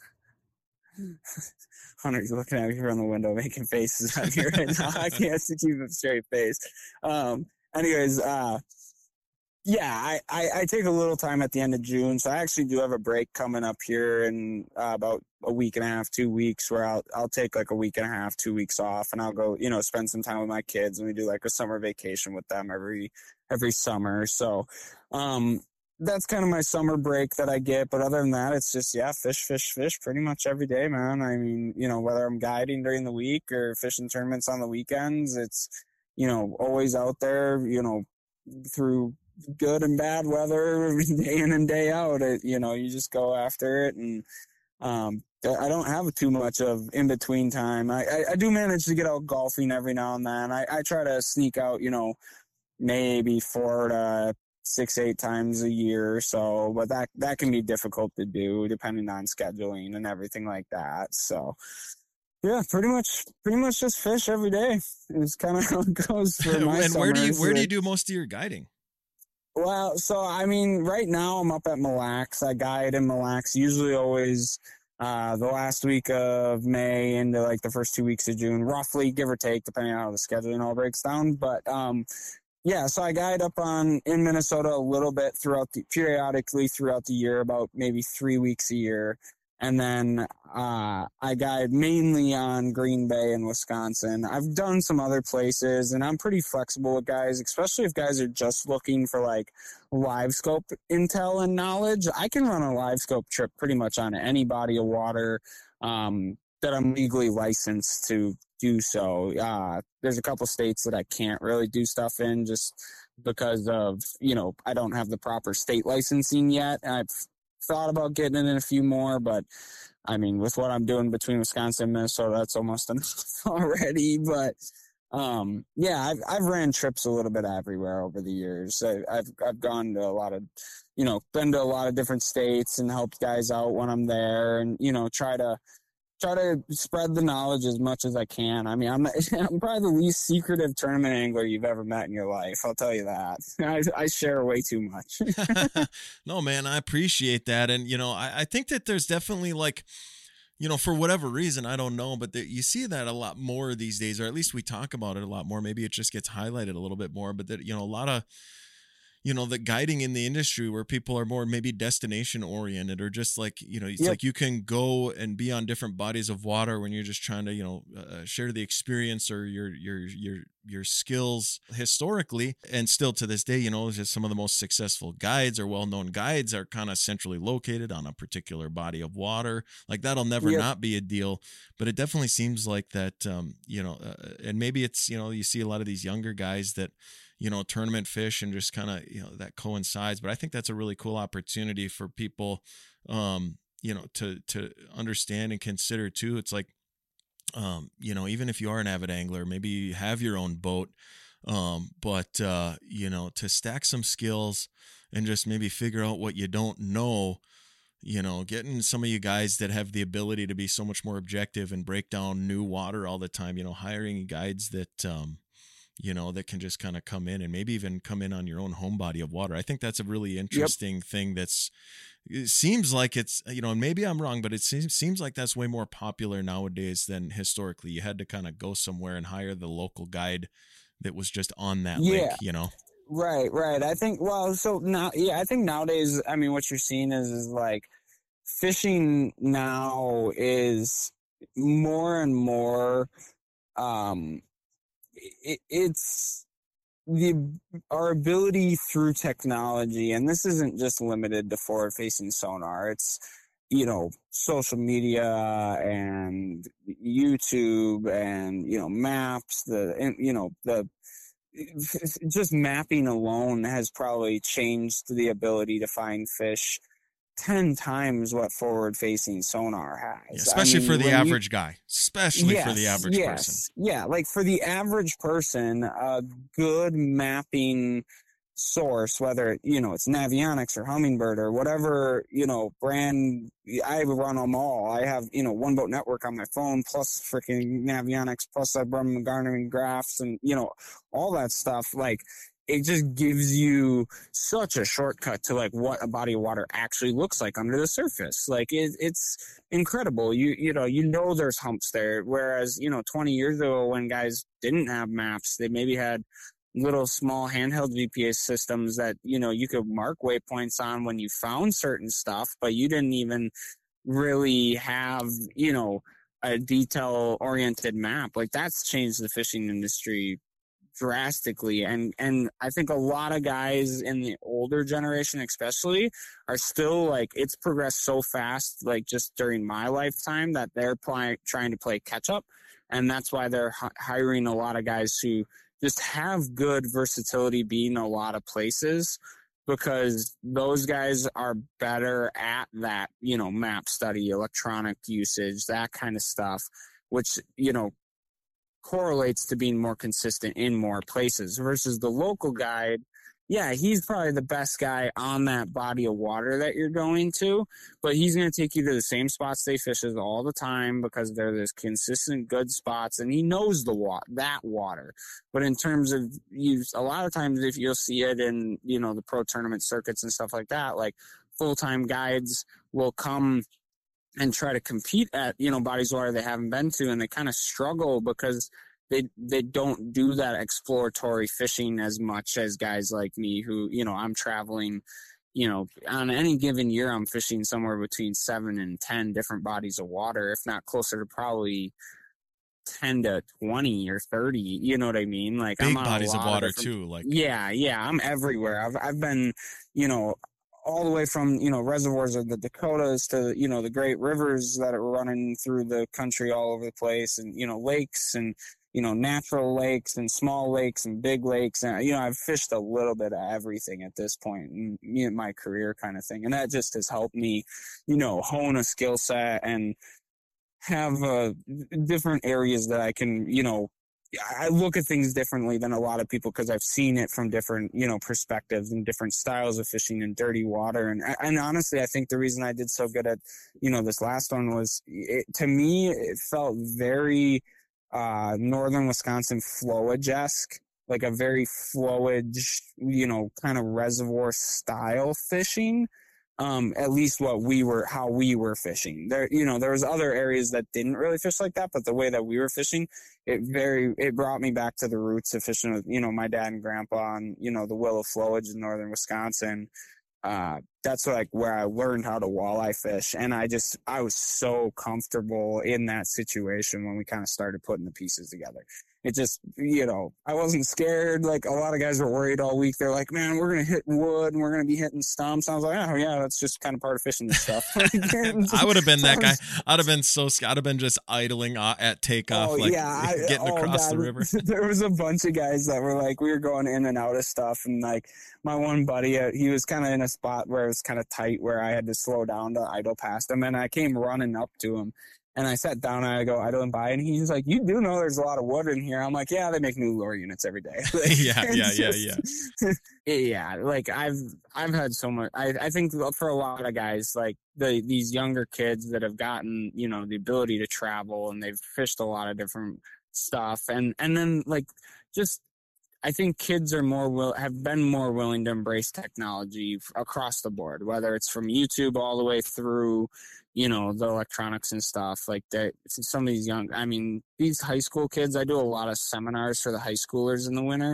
Hunter's looking at me from the window making faces at me right now. I can't keep a straight face. Um, anyways, uh, Yeah, I, I, I take a little time at the end of June, so I actually do have a break coming up here in uh, about a week and a half, two weeks, where I'll I'll take like a week and a half, two weeks off, and I'll go, you know, spend some time with my kids, and we do like a summer vacation with them every every summer. So, um, that's kind of my summer break that I get. But other than that, it's just yeah, fish, fish, fish, pretty much every day, man. I mean, you know, whether I'm guiding during the week or fishing tournaments on the weekends, it's you know always out there, you know, through good and bad weather, day in and day out. It, you know, you just go after it, and um, I don't have too much of in between time. I, I, I do manage to get out golfing every now and then. I, I try to sneak out, you know, maybe four to six, eight times a year or so, but that that can be difficult to do depending on scheduling and everything like that. So. Yeah, pretty much, pretty much just fish every day. It's kind of how it goes for my And where do you summers. where do you do most of your guiding? Well, so I mean, right now I'm up at Mille Lacs. I guide in Mille Lacs, usually always uh, the last week of May into like the first two weeks of June, roughly, give or take, depending on how the scheduling all breaks down. But um, yeah, so I guide up on in Minnesota a little bit throughout the periodically throughout the year, about maybe three weeks a year. And then uh, I guide mainly on Green Bay and Wisconsin. I've done some other places, and I'm pretty flexible with guys, especially if guys are just looking for like live scope intel and knowledge. I can run a live scope trip pretty much on any body of water um, that I'm legally licensed to do so. Uh, there's a couple states that I can't really do stuff in just because of, you know, I don't have the proper state licensing yet. I've thought about getting it in a few more, but I mean, with what I'm doing between Wisconsin and Minnesota, that's almost enough already. But um, yeah, I've I've ran trips a little bit everywhere over the years. I, I've I've gone to a lot of, you know, been to a lot of different states and helped guys out when I'm there, and you know, try to try to spread the knowledge as much as I can. I mean, I'm I'm probably the least secretive tournament angler you've ever met in your life. I'll tell you that. I, I share way too much. No, man, I appreciate that. And, you know, I, I think that there's definitely like, you know, for whatever reason, I don't know, but that you see that a lot more these days, or at least we talk about it a lot more. Maybe it just gets highlighted a little bit more, but that, you know, a lot of, you know, the guiding in the industry where people are more maybe destination oriented, or just like, you know, it's yep. like you can go and be on different bodies of water when you're just trying to, you know, uh, share the experience or your, your, your, your skills historically. And still to this day, you know, just some of the most successful guides or well-known guides are kind of centrally located on a particular body of water. Like that'll never yep. not be a deal, but it definitely seems like that, um, you know, uh, and maybe it's, you know, you see a lot of these younger guys that, you know, tournament fish and just kind of, you know, that coincides. But I think that's a really cool opportunity for people, um, you know, to, to understand and consider too. It's like, um, you know, even if you are an avid angler, maybe you have your own boat, um, but, uh, you know, to stack some skills and just maybe figure out what you don't know, you know, getting some of you guys that have the ability to be so much more objective and break down new water all the time, you know, hiring guides that, um, you know, that can just kind of come in and maybe even come in on your own home body of water. I think that's a really interesting yep. thing. That's, it seems like it's, you know, and maybe I'm wrong, but it seems, seems like that's way more popular nowadays than historically. You had to kind of go somewhere and hire the local guide that was just on that yeah. lake, you know? Right, right. I think, well, so now, yeah, I think nowadays, I mean, what you're seeing is, is like fishing now is, more and more, um, it, it's the our ability through technology, and this isn't just limited to forward facing sonar. It's, you know, social media and YouTube and, you know, maps, the, and, you know, the, just mapping alone has probably changed the ability to find fish ten times what forward facing sonar has. Yeah, especially I mean, for the when you- average guy, especially yes, for the average yes, person. Yeah, like for the average person, a good mapping source, whether, you know, it's Navionics or Humminbird or whatever, you know, brand, I run them all. I have, you know, One Boat Network on my phone, plus freaking Navionics, plus I run garnering graphs and, you know, all that stuff. Like, it just gives you such a shortcut to like what a body of water actually looks like under the surface. Like it, it's incredible. You, you know, you know, there's humps there. Whereas, you know, twenty years ago when guys didn't have maps, they maybe had little small handheld G P S systems that, you know, you could mark waypoints on when you found certain stuff, but you didn't even really have, you know, a detail oriented map. Like that's changed the fishing industry drastically. And, and I think a lot of guys in the older generation, especially, are still like, it's progressed so fast, like just during my lifetime, that they're pl- trying to play catch up. And that's why they're h- hiring a lot of guys who just have good versatility being a lot of places, because those guys are better at that, you know, map study, electronic usage, that kind of stuff, which, you know, correlates to being more consistent in more places versus the local guide. Yeah, he's probably the best guy on that body of water that you're going to, but he's going to take you to the same spots they fishes all the time because they're this consistent good spots, and he knows the wa- that water. But in terms of use, a lot of times if you'll see it in, you know, the pro tournament circuits and stuff like that, like full-time guides will come and try to compete at, you know, bodies of water they haven't been to, and they kind of struggle because they they don't do that exploratory fishing as much as guys like me who, you know, I'm traveling, you know, on any given year I'm fishing somewhere between seven and ten different bodies of water, if not closer to probably ten to twenty or thirty, you know what I mean? Like Big I'm on bodies a of lot water of different, too. Like, yeah, yeah, I'm everywhere. I've I've been, you know, all the way from, you know, reservoirs of the Dakotas to, you know, the great rivers that are running through the country all over the place, and, you know, lakes and, you know, natural lakes and small lakes and big lakes. And, you know, I've fished a little bit of everything at this point in, in my career kind of thing. And that just has helped me, you know, hone a skill set and have uh, different areas that I can, you know, I look at things differently than a lot of people because I've seen it from different, you know, perspectives and different styles of fishing in dirty water. And, and honestly, I think the reason I did so good at, you know, this last one was, it, to me, it felt very uh, northern Wisconsin flowage-esque, like a very flowage, you know, kind of reservoir style fishing. Um, at least what we were, how we were fishing there, you know, there was other areas that didn't really fish like that, but the way that we were fishing, it very, it brought me back to the roots of fishing with, you know, my dad and grandpa on, you know, the willow flowage in northern Wisconsin. Uh, that's like where I learned how to walleye fish. And I just, I was so comfortable in that situation when we kind of started putting the pieces together. It just, you know, I wasn't scared. Like a lot of guys were worried all week. They're like, man, we're going to hit wood and we're going to be hitting stumps. I was like, oh yeah, that's just kind of part of fishing this stuff. I would have been that guy. I'd have been so scared. I'd have been just idling uh, at takeoff, oh, like yeah, I, getting oh, across God. the river. There was a bunch of guys that were like, we were going in and out of stuff. And like my one buddy, uh, he was kind of in a spot where it was kind of tight where I had to slow down to idle past him. And I came running up to him. And I sat down and I go idling by, and he's like, you do know there's a lot of wood in here. I'm like, yeah, they make new lure units every day. Like, yeah, yeah, yeah, just, yeah. Yeah, like I've I've had so much. I, I think for a lot of guys, like the these younger kids that have gotten, you know, the ability to travel and they've fished a lot of different stuff. And, and then like just, I think kids are more will have been more willing to embrace technology across the board, whether it's from YouTube all the way through, you know, the electronics and stuff like that. Some of these young, I mean, these high school kids, I do a lot of seminars for the high schoolers in the winter.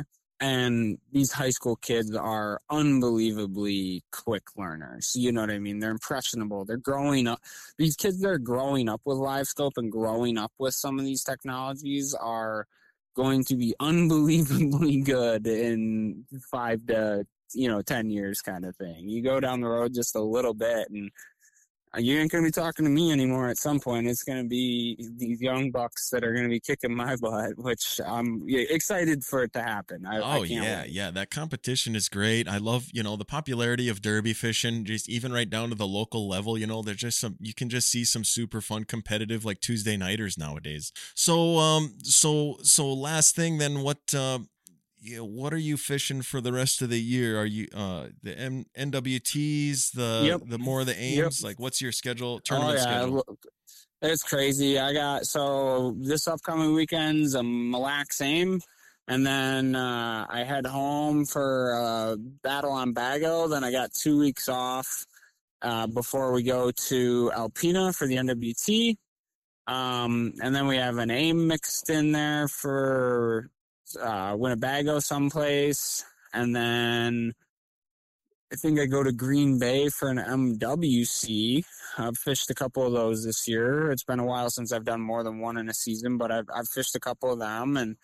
And these high school kids are unbelievably quick learners. You know what I mean? They're impressionable. They're growing up. These kids that are growing up with LiveScope and growing up with some of these technologies are going to be unbelievably good in five to, you know, ten years kind of thing. You go down the road just a little bit and you ain't going to be talking to me anymore at some point. It's going to be these young bucks that are going to be kicking my butt, which I'm excited for it to happen. I, oh, I can't yeah. wait. Yeah. That competition is great. I love, you know, the popularity of derby fishing, just even right down to the local level. You know, there's just some, you can just see some super fun competitive like Tuesday nighters nowadays. So, um, so, so last thing then, what, uh, Yeah, what are you fishing for the rest of the year? Are you uh the M- N W Ts, the Yep. the more the Yep. aims? Like, what's your schedule? Tournament oh, yeah. schedule? It's crazy. I got so this upcoming weekend's a Mille Lacs aim, and then uh, I head home for uh, Battle on Bago. Then I got two weeks off uh, before we go to Alpena for the N W T, um, and then we have an aim mixed in there for uh, Winnebago someplace, and then I think I go to Green Bay for an M W C. I've fished a couple of those this year. It's been a while since I've done more than one in a season, but I've I've fished a couple of them, and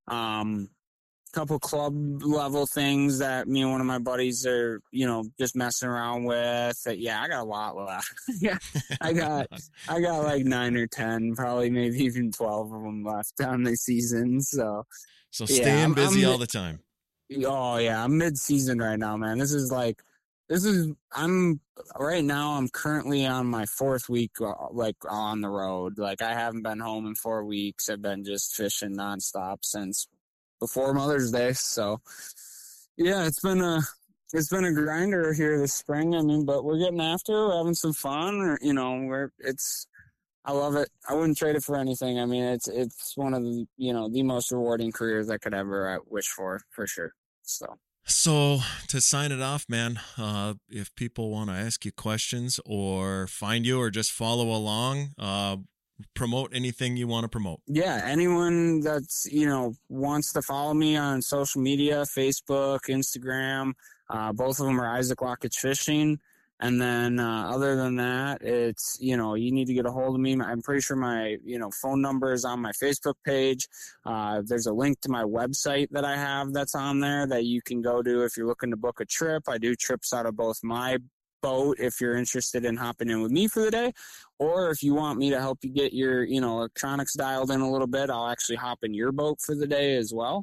um, a couple club level things that me and one of my buddies are, you know, just messing around with. Yeah, I got a lot left. yeah, I got I got like nine or ten, probably maybe even twelve of them left on the season. So, so staying yeah, I'm, busy I'm, all the time. Oh yeah, I'm mid-season right now, man. This is like, this is I'm right now. I'm currently on my fourth week, uh, like on the road. Like I haven't been home in four weeks. I've been just fishing nonstop since before Mother's Day. So yeah, it's been a it's been a grinder here this spring. I mean, but we're getting after. We're having some fun. Or, you know, we're it's. I love it. I wouldn't trade it for anything. I mean, it's it's one of the, you know, the most rewarding careers I could ever uh, wish for, for sure. So, so to sign it off, man, uh, if people want to ask you questions or find you or just follow along, uh, promote anything you want to promote. Yeah, anyone that's, you know, wants to follow me on social media, Facebook, Instagram, uh, both of them are Isaac Lockett Fishing. And then uh, other than that, it's, you know, you need to get a hold of me. I'm pretty sure my, you know, phone number is on my Facebook page. Uh, there's a link to my website that I have that's on there that you can go to if you're looking to book a trip. I do trips out of both my boat if you're interested in hopping in with me for the day, or if you want me to help you get your, you know, electronics dialed in a little bit, I'll actually hop in your boat for the day as well.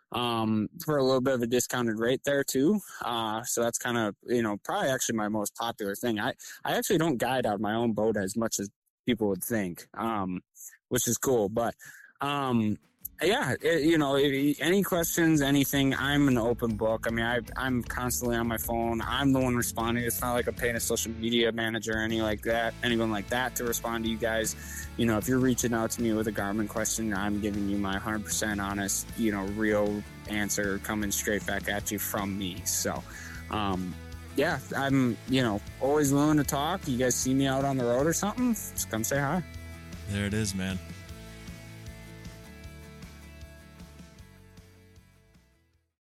Um, for a little bit of a discounted rate there too. Uh, so that's kind of, you know, probably actually my most popular thing. I, I actually don't guide out my own boat as much as people would think, um, which is cool. But, um, yeah, it, you know, if, any questions, anything, I'm an open book. I mean, I, I'm constantly on my phone. I'm the one responding. It's not like I'm paying a social media manager or any like that, anyone like that to respond to you guys. You know, if you're reaching out to me with a Garmin question, I'm giving you my one hundred percent honest, you know, real answer coming straight back at you from me. So, um, yeah, I'm, you know, always willing to talk. You guys see me out on the road or something, just come say hi. There it is, man.